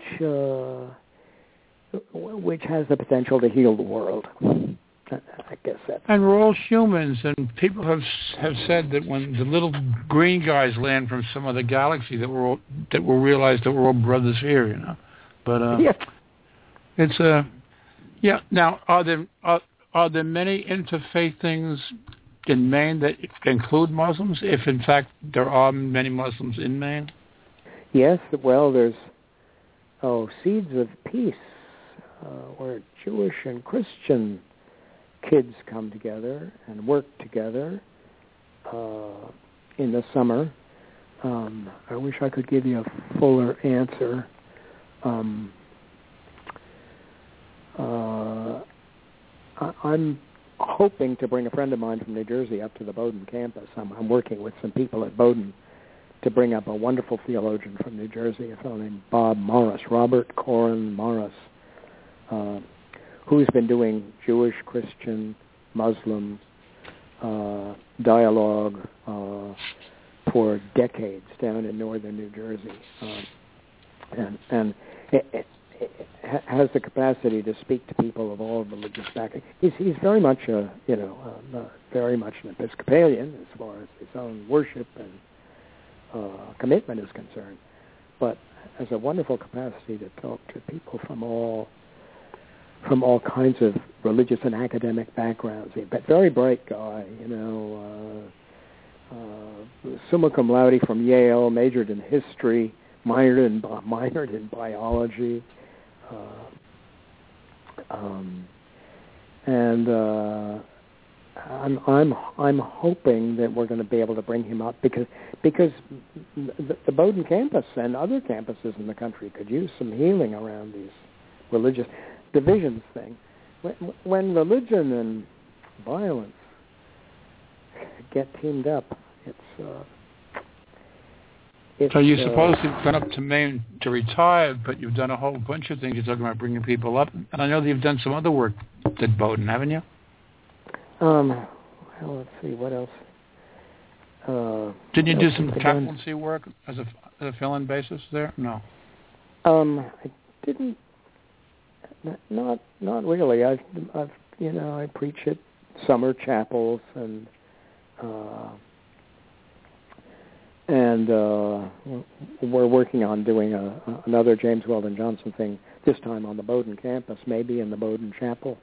has the potential to heal the world. I guess that. And we're all humans, and people have said that when the little green guys land from some other galaxy, that we'll realize that we're all brothers here, But it's Now, are there many interfaith things in Maine that include Muslims? If in fact there are many Muslims in Maine? Yes. Well, there's Seeds of Peace, where Jewish and Christian kids come together and work together in the summer. I wish I could give you a fuller answer. I'm hoping to bring a friend of mine from New Jersey up to the Bowdoin campus. I'm working with some people at Bowdoin to bring up a wonderful theologian from New Jersey, a fellow named Bob Morris, Robert Corin Morris, who's been doing Jewish, Christian, Muslim dialogue for decades down in northern New Jersey, and it has the capacity to speak to people of all religious backgrounds. He's very much very much an Episcopalian as far as his own worship and commitment is concerned, but has a wonderful capacity to talk to people from from all kinds of religious and academic backgrounds. But very bright guy, summa cum laude from Yale, majored in history, minored in biology, and I'm hoping that we're going to be able to bring him up because the Bowdoin campus and other campuses in the country could use some healing around these religious divisions thing. When religion and violence get teamed up, so you're supposed to have gone up to Maine to retire, but you've done a whole bunch of things. You're talking about bringing people up, and I know that you've done some other work at Bowdoin, haven't you? Well, let's see, what else? Didn't you do some chaplaincy work as a fill-in basis there? No. I didn't. Not really. I preach at summer chapels and we're working on doing another James Weldon Johnson thing, this time on the Bowdoin campus, maybe in the Bowdoin Chapel,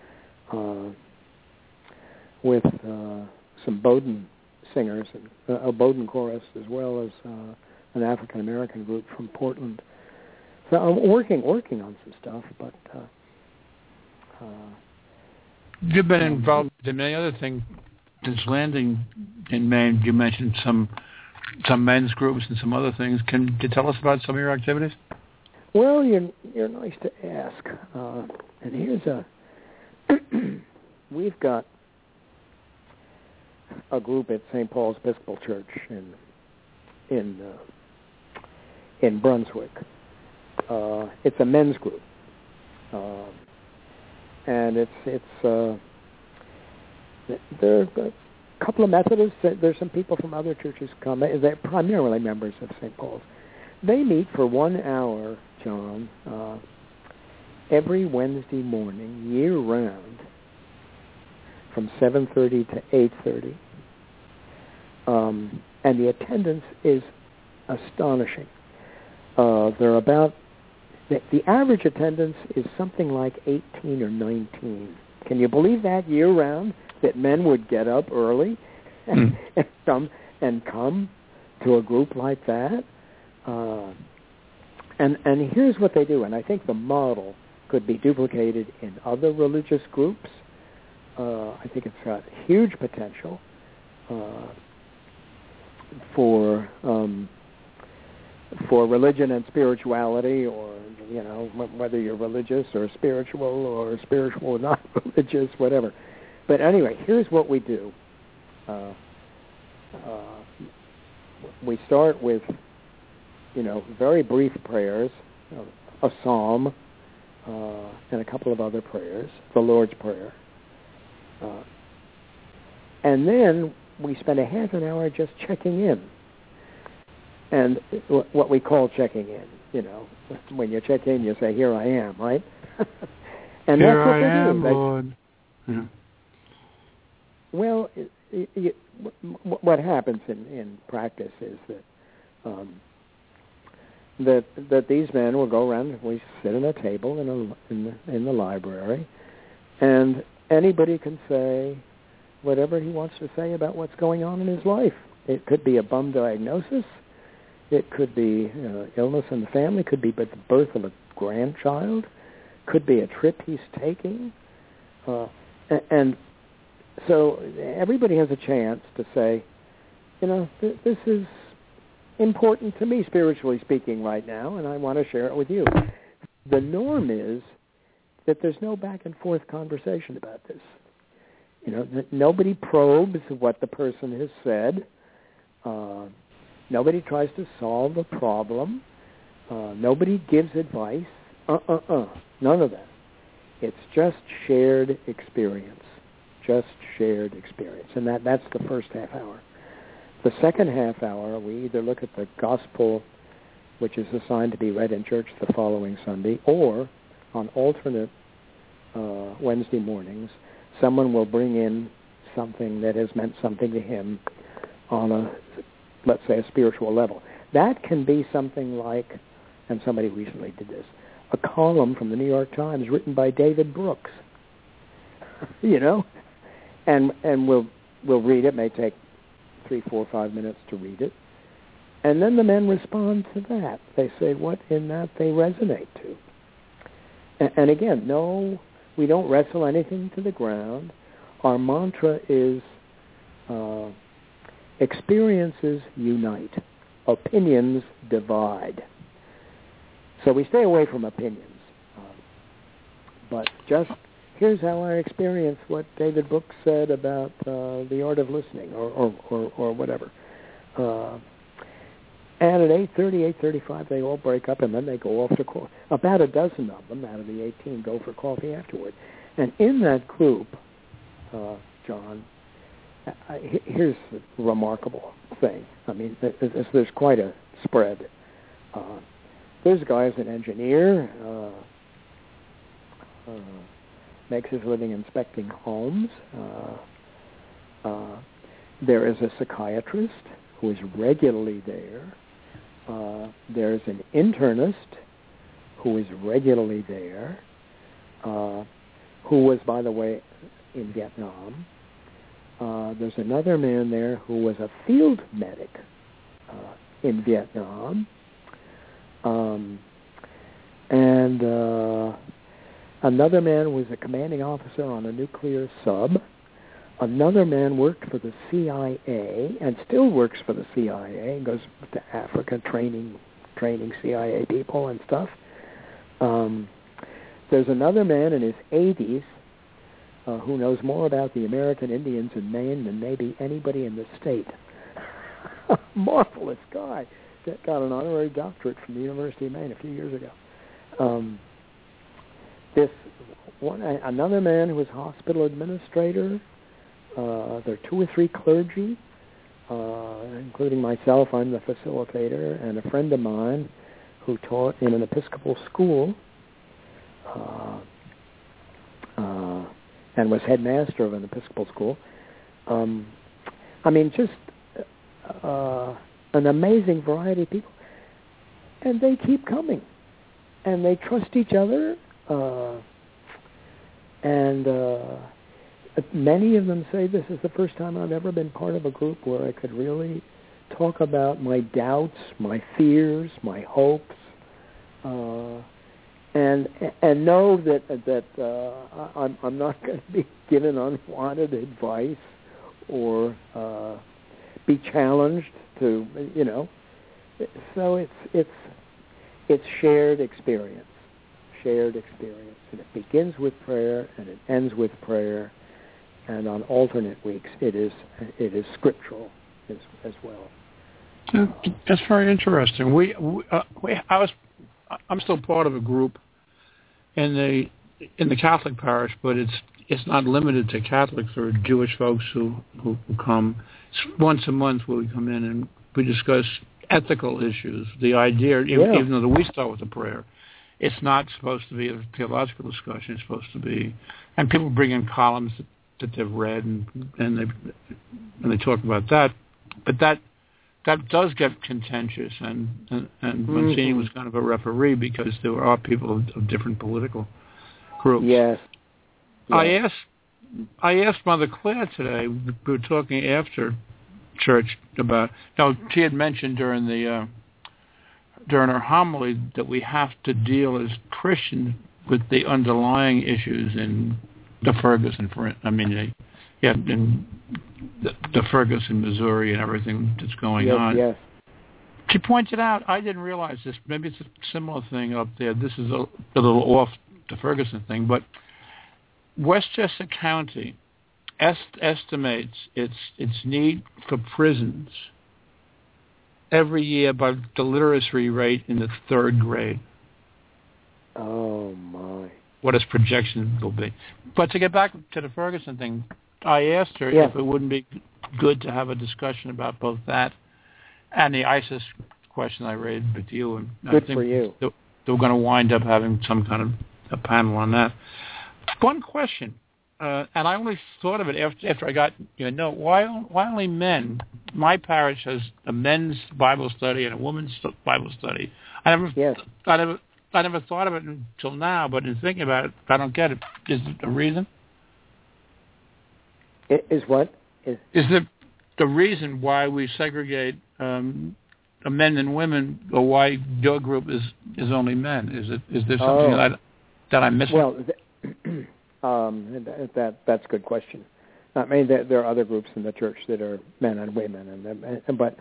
with some Bowdoin singers, and a Bowdoin chorus, as well as an African American group from Portland. So I'm working on some stuff, but you've been involved in many other things since landing in Maine. You mentioned some men's groups and some other things. Can you tell us about some of your activities? Well, you're nice to ask. And here's we've got a group at St. Paul's Episcopal Church in Brunswick. It's a men's group, and there are a couple of Methodists. There's some people from other churches come. They're primarily members of St. Paul's. They meet for 1 hour, John, every Wednesday morning, year-round, from 7:30 to 8:30. And the attendance is astonishing. They're about, the average attendance is something like 18 or 19. Can you believe that, year-round, that men would get up early and come to a group like that? And here's what they do, and I think the model could be duplicated in other religious groups. I think it's got huge potential for religion and spirituality, or whether you're religious or spiritual not religious, whatever. But anyway, here's what we do. We start with very brief prayers, a psalm, and a couple of other prayers, the Lord's Prayer. And then we spend a half an hour just checking in. And what we call checking in, when you check in, you say, "Here I am," right? And here that's what I they am, do. Lord. Yeah. Well, what happens in practice is that these men will go around. We sit at a table in the library, and anybody can say whatever he wants to say about what's going on in his life. It could be a bum diagnosis. It could be illness in the family. Could be the birth of a grandchild. Could be a trip he's taking. And so everybody has a chance to say, this is important to me, spiritually speaking, right now, and I want to share it with you. The norm is that there's no back and forth conversation about this. That nobody probes what the person has said. Nobody tries to solve a problem. Nobody gives advice. None of that. It's just shared experience. Just shared experience. And that's the first half hour. The second half hour, we either look at the gospel, which is assigned to be read in church the following Sunday, or on alternate Wednesday mornings, someone will bring in something that has meant something to him on let's say, a spiritual level. That can be something like, and somebody recently did this, a column from the New York Times written by David Brooks. You know, and we'll read it. It may take 3, 4, 5 minutes to read it, and then the men respond to that. They say what in that they resonate to. And again, no, we don't wrestle anything to the ground. Our mantra is experiences unite, opinions divide. So we stay away from opinions. But just here's how I experience what David Brooks said about the art of listening, or whatever. And at 8:30, 8:35, they all break up, and then they go off to coffee. About a dozen of them out of the 18 go for coffee afterward. And in that group, John, here's the remarkable thing. I mean, there's quite a spread. There's a guy who's an engineer, makes his living inspecting homes. There is a psychiatrist who is regularly there. There's an internist who is regularly there, who was, by the way, in Vietnam. There's another man there who was a field medic in Vietnam. And another man was a commanding officer on a nuclear sub. Another man worked for the CIA and still works for the CIA and goes to Africa training CIA people and stuff. There's another man in his 80s who knows more about the American Indians in Maine than maybe anybody in the state. Marvelous guy. Got an honorary doctorate from the University of Maine a few years ago. Another man who was hospital administrator. There are 2 or 3 clergy, including myself. I'm the facilitator, and a friend of mine who taught in an Episcopal school and was headmaster of an Episcopal school. I mean, just an amazing variety of people. And they keep coming. And they trust each other. And many of them say this is the first time I've ever been part of a group where I could really talk about my doubts, my fears, my hopes, and know that I'm not going to be given unwanted advice or be challenged to, you know. So it's shared experience, and it begins with prayer and it ends with prayer, and on alternate weeks it is scriptural as well. That's very interesting. I'm still part of a group in the Catholic parish, but it's not limited to Catholics or Jewish folks who come. Once a month we come in and we discuss ethical issues. The idea, even though we start with a prayer, it's not supposed to be a theological discussion. It's supposed to be, and people bring in columns that they've read and they talk about that. But that does get contentious, and Monsignor was kind of a referee because there are people of different political groups. Yes. I asked Mother Claire today. We were talking after church about. She had mentioned during her homily that we have to deal as Christians with the underlying issues in the Ferguson. In the Ferguson, Missouri, and everything that's going on. Yes. She pointed out, I didn't realize this. Maybe it's a similar thing up there. This is a little off the Ferguson thing, but Westchester County estimates its need for prisons every year by the literacy rate in the 3rd grade. Oh, my. What its projection will be. But to get back to the Ferguson thing, I asked her if it wouldn't be good to have a discussion about both that and the ISIS question I raised with you. And good I think for you. They were going to wind up having some kind of a panel on that. One question, and I only thought of it after I got why only men? My parish has a men's Bible study and a women's Bible study. I never I never thought of it until now, but in thinking about it, I don't get it. Is it a reason? Is what? Is the reason why we segregate men and women, or why your group is only men? Is there something that I'm missing? Well, that's a good question. I mean, there are other groups in the church that are men and women, but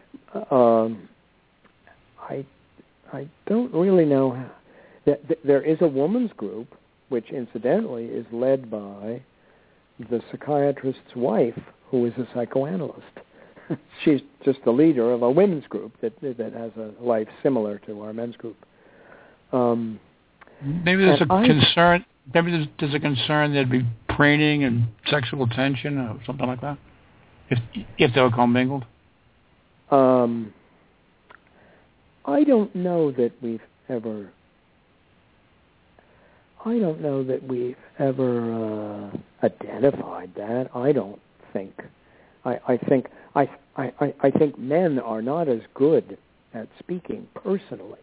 I don't really know how. There is a women's group, which incidentally is led by the psychiatrist's wife, who is a psychoanalyst. She's just the leader of a women's group that has a life similar to our men's group. Maybe there's a concern. Maybe there's a concern there'd be preening and sexual tension or something like that, if they were commingled. I don't know that we've ever identified that. I don't think. I think men are not as good at speaking personally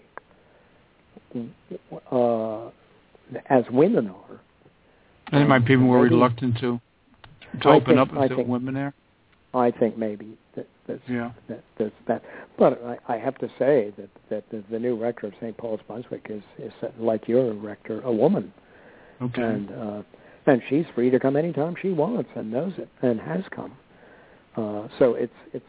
as women are. And it might be more reluctant to open up if there are women there. I think maybe that's that. But I have to say that the new rector of St. Paul's Brunswick is like your rector, a woman. Okay. And she's free to come anytime she wants and knows it and has come. So it's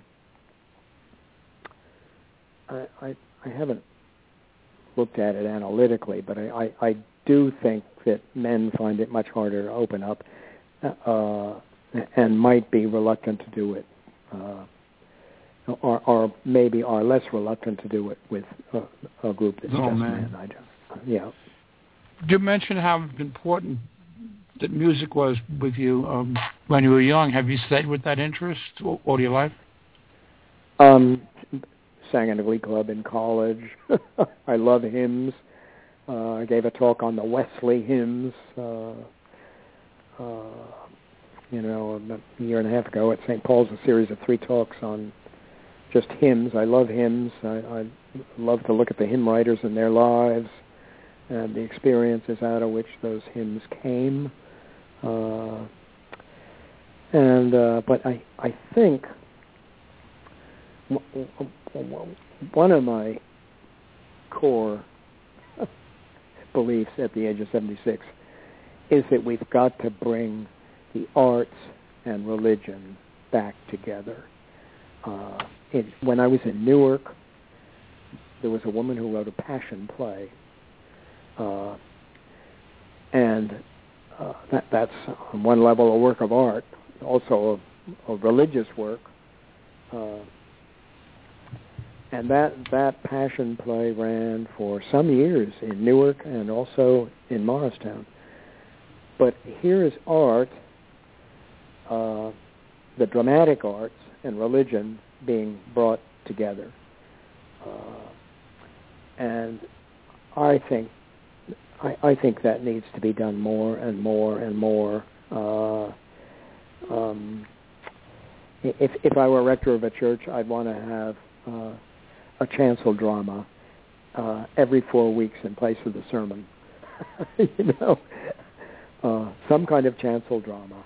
I haven't looked at it analytically, but I do think that men find it much harder to open up and might be reluctant to do it, or maybe are less reluctant to do it with a group that's just men. Yeah. You mentioned how important that music was with you when you were young. Have you stayed with that interest all your life? Sang in a glee club in college. I love hymns. I gave a talk on the Wesley hymns, a year and a half ago at St. Paul's, a series of 3 talks on just hymns. I love hymns. I love to look at the hymn writers and their lives and the experiences out of which those hymns came. But I think one of my core beliefs at the age of 76 is that we've got to bring the arts and religion back together. When I was in Newark, there was a woman who wrote a passion play, and that's on one level a work of art, also a religious work. And that passion play ran for some years in Newark and also in Morristown. But here is art, the dramatic arts and religion being brought together. And I think that needs to be done more and more and more. If I were rector of a church, I'd want to have a chancel drama every 4 weeks in place of the sermon. Some kind of chancel drama,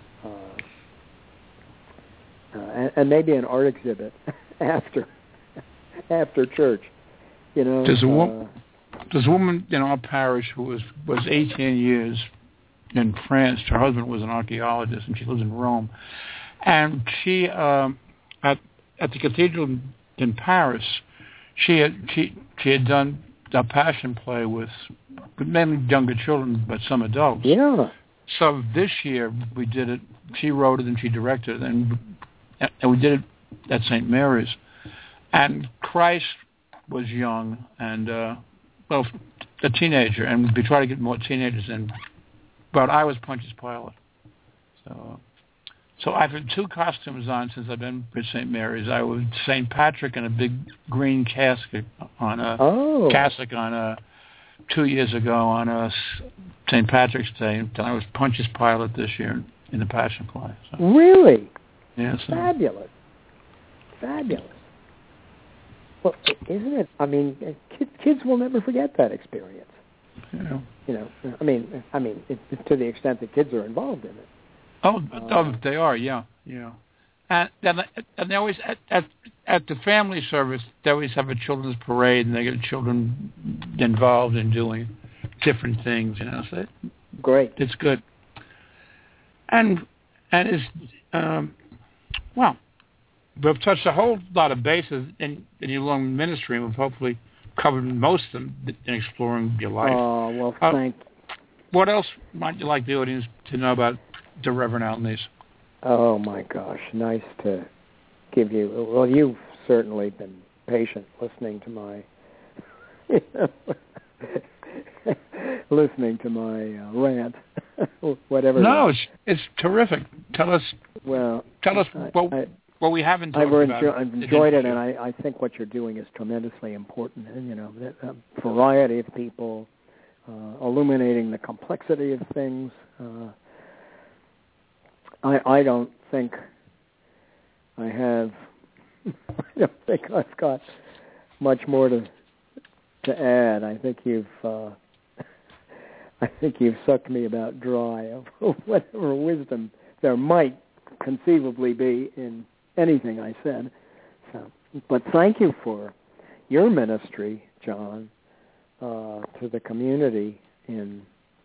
and maybe an art exhibit after church. There's a woman in our parish who was 18 years in France. Her husband was an archaeologist, and she lives in Rome. And she at the cathedral in Paris, she had done a passion play with mainly younger children, but some adults. Yeah. So this year we did it. She wrote it and she directed it, and we did it at St. Mary's. And Christ was young and a teenager, and we tried to get more teenagers in. But I was Pontius Pilate. So I've had 2 costumes on since I've been at St. Mary's. I was St. Patrick in a big green cassock on 2 years ago on St. Patrick's Day, and I was Pontius Pilate this year in the Passion Play. So. Really? Yes. Fabulous. Well, isn't it? I mean, kids will never forget that experience. Yeah. You know, I mean, to the extent that kids are involved in it. Oh, they are, yeah. And they always at the family service, they always have a children's parade, and they get children involved in doing different things. You know, so great. It's good. And it's well, we've touched a whole lot of bases in your long ministry, and we've hopefully covered most of them in exploring your life. Oh, well, thank you. What else might you like the audience to know about the Reverend Al Nease? Oh, my gosh. Nice to give you... Well, you've certainly been patient listening to my... listening to my rant. Whatever. No, it's terrific. Tell us what we haven't talked about. I've enjoyed it, and I think what you're doing is tremendously important. And, you know, a variety of people, illuminating the complexity of things. I don't think I have. I don't think I've got much more to add. I think you've sucked me about dry of whatever wisdom there might conceivably be in anything I said. So, but thank you for your ministry, John, to the community in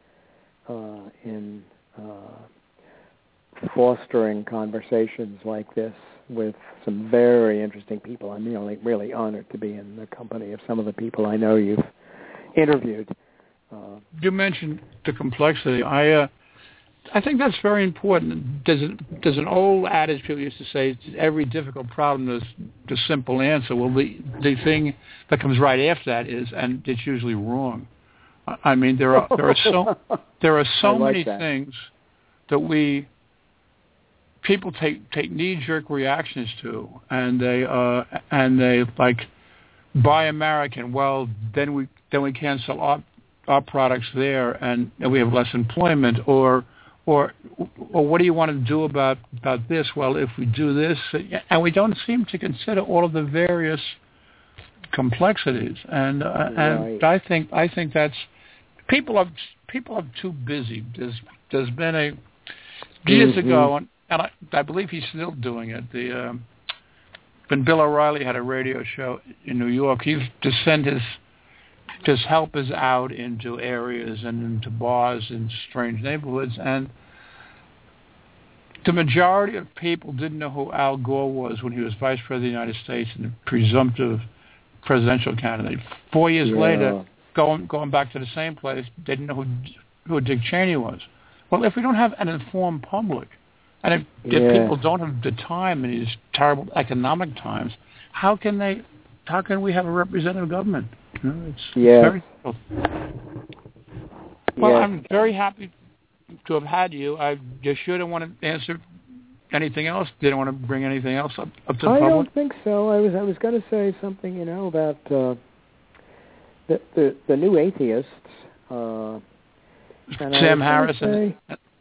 fostering conversations like this with some very interesting people. I'm really honored to be in the company of some of the people I know you've interviewed. You mentioned the complexity. I think that's very important. There's an old adage people used to say, every difficult problem is the simple answer. Well, the thing that comes right after that is, and it's usually wrong. I mean, there are so many things that people take knee-jerk reactions to, and they like, buy American. Well, then we can't sell our products there, and we have less employment, or what do you want to do about this? Well, if we do this, and we don't seem to consider all of the various complexities, and I think that's people are too busy. There's been years ago, and I believe he's still doing it. When Bill O'Reilly had a radio show in New York, he used to send his helpers out into areas and into bars in strange neighborhoods, and the majority of people didn't know who Al Gore was when he was Vice President of the United States and a presumptive presidential candidate. 4 years later, going back to the same place, they didn't know who Dick Cheney was. Well, if we don't have an informed public, and if people don't have the time in these terrible economic times, how can we have a representative government? You know, it's very difficult. Well, I'm very happy to have had you. I just didn't want to answer anything else. Didn't want to bring anything else up to the public. I don't think so. I was going to say something, about the new atheists. Sam Harrison.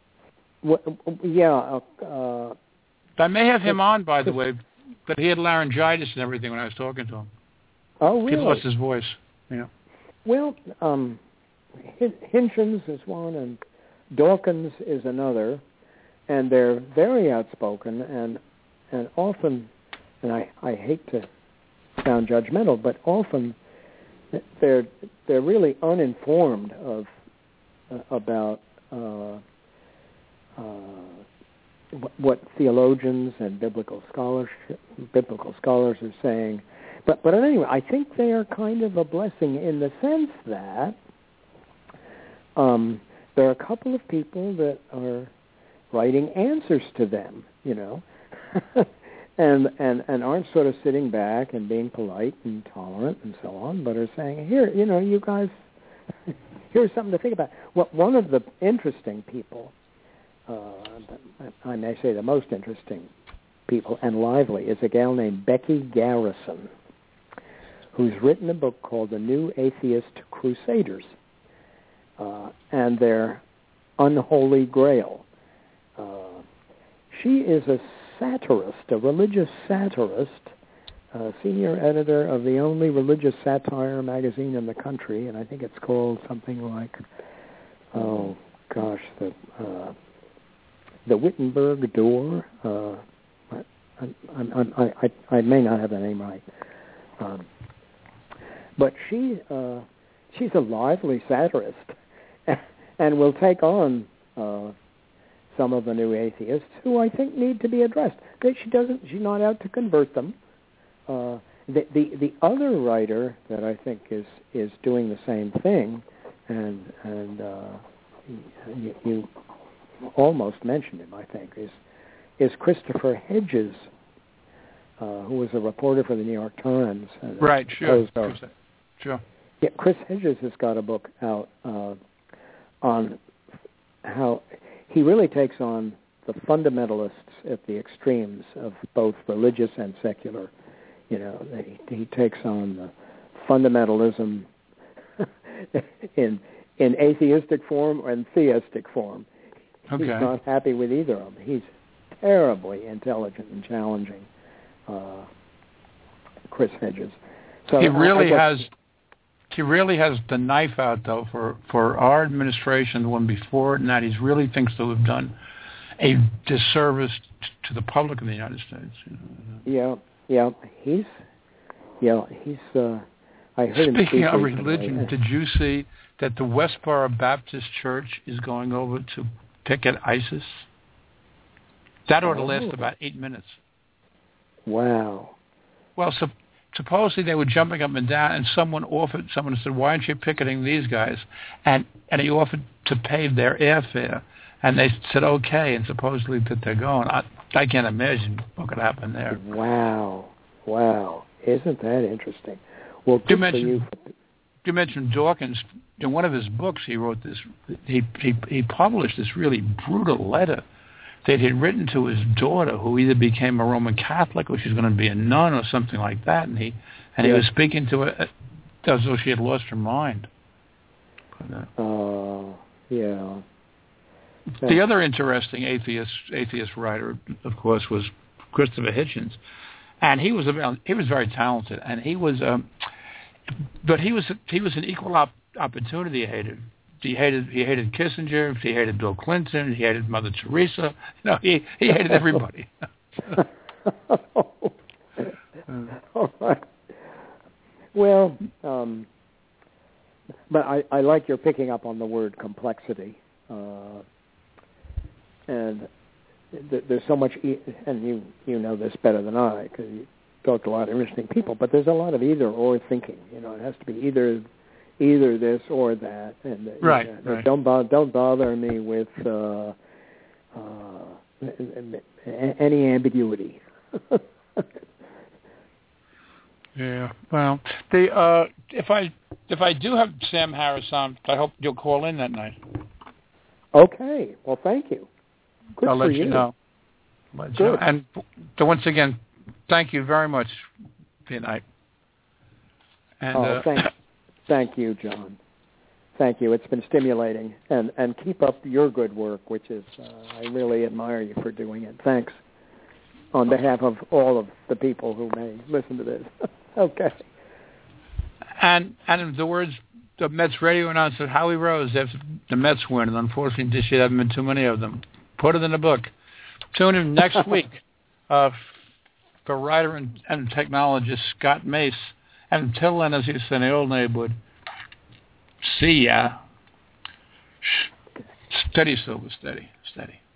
I may have him on, by the way, but he had laryngitis and everything when I was talking to him. Oh, really? He lost his voice. Yeah. Well, Hitchens is one, and Dawkins is another, and they're very outspoken and often, and I hate to sound judgmental, but often they're really uninformed about what theologians and biblical scholars are saying. But anyway, I think they are kind of a blessing in the sense that there are a couple of people that are writing answers to them, and aren't sort of sitting back and being polite and tolerant and so on, but are saying, here, you guys, here's something to think about. Well, one of the interesting people, I may say the most interesting people and lively, is a gal named Becky Garrison, who's written a book called The New Atheist Crusaders, and their Unholy Grail. She is a satirist, a religious satirist, senior editor of the only religious satire magazine in the country, and I think it's called something like, the Wittenberg Door. I may not have the name right, but she's a lively satirist, and will take on some of the new atheists who I think need to be addressed. She's not out to convert them. The other writer that I think is doing the same thing, and you almost mentioned him, I think, is Christopher Hedges, who was a reporter for the New York Times. Right, sure. Sure. Yeah, Chris Hedges has got a book out on how he really takes on the fundamentalists at the extremes of both religious and secular. You know, he takes on the fundamentalism in atheistic form and theistic form. Okay. He's not happy with either of them. He's terribly intelligent and challenging, Chris Hedges. So he really has the knife out, though, for our administration, the one before it, and that he really thinks to have done a disservice to the public of the United States. You know. Yeah. He's. I heard him speaking of recently. religion, did you see that the Westboro Baptist Church is going over to picket ISIS? That ought to last about 8 minutes. Wow. Well, supposedly they were jumping up and down, and someone said, "Why aren't you picketing these guys?" And he offered to pay their airfare, and they said, "Okay," and supposedly that they're going. I can't imagine what could happen there. Wow. Isn't that interesting? Well, good for you. You mentioned Dawkins. In one of his books, he wrote this. He published this really brutal letter that he'd written to his daughter, who either became a Roman Catholic or she's going to be a nun or something like that. And he was speaking to her as though she had lost her mind. Yeah. The other interesting atheist writer, of course, was Christopher Hitchens, and he was very talented, and he was an equal opportunity hater. He hated Kissinger, he hated Bill Clinton, he hated Mother Teresa. You know, he hated everybody. All right. Well, but I like your picking up on the word complexity. And there's so much, and you know this better than I, because you talk to a lot of interesting people, but there's a lot of either-or thinking. You know, it has to be either this or that. And right. Don't bother me with any ambiguity. Yeah. Well, if I do have Sam Harris on, I hope you'll call in that night. Okay. Well, thank you. Good I'll for let you know. Good. And once again, thank you very much, Good night. And, thank you, John. Thank you. It's been stimulating. And keep up your good work, which is, I really admire you for doing it. Thanks on behalf of all of the people who may listen to this. Okay. And in the words the Mets radio announcer Howie Rose, if the Mets win, and unfortunately this year there haven't been too many of them, put it in a book. Tune in next week for writer and technologist Scott Mace. And until then, as you say in the old neighborhood, see ya. Steady, Silver, steady.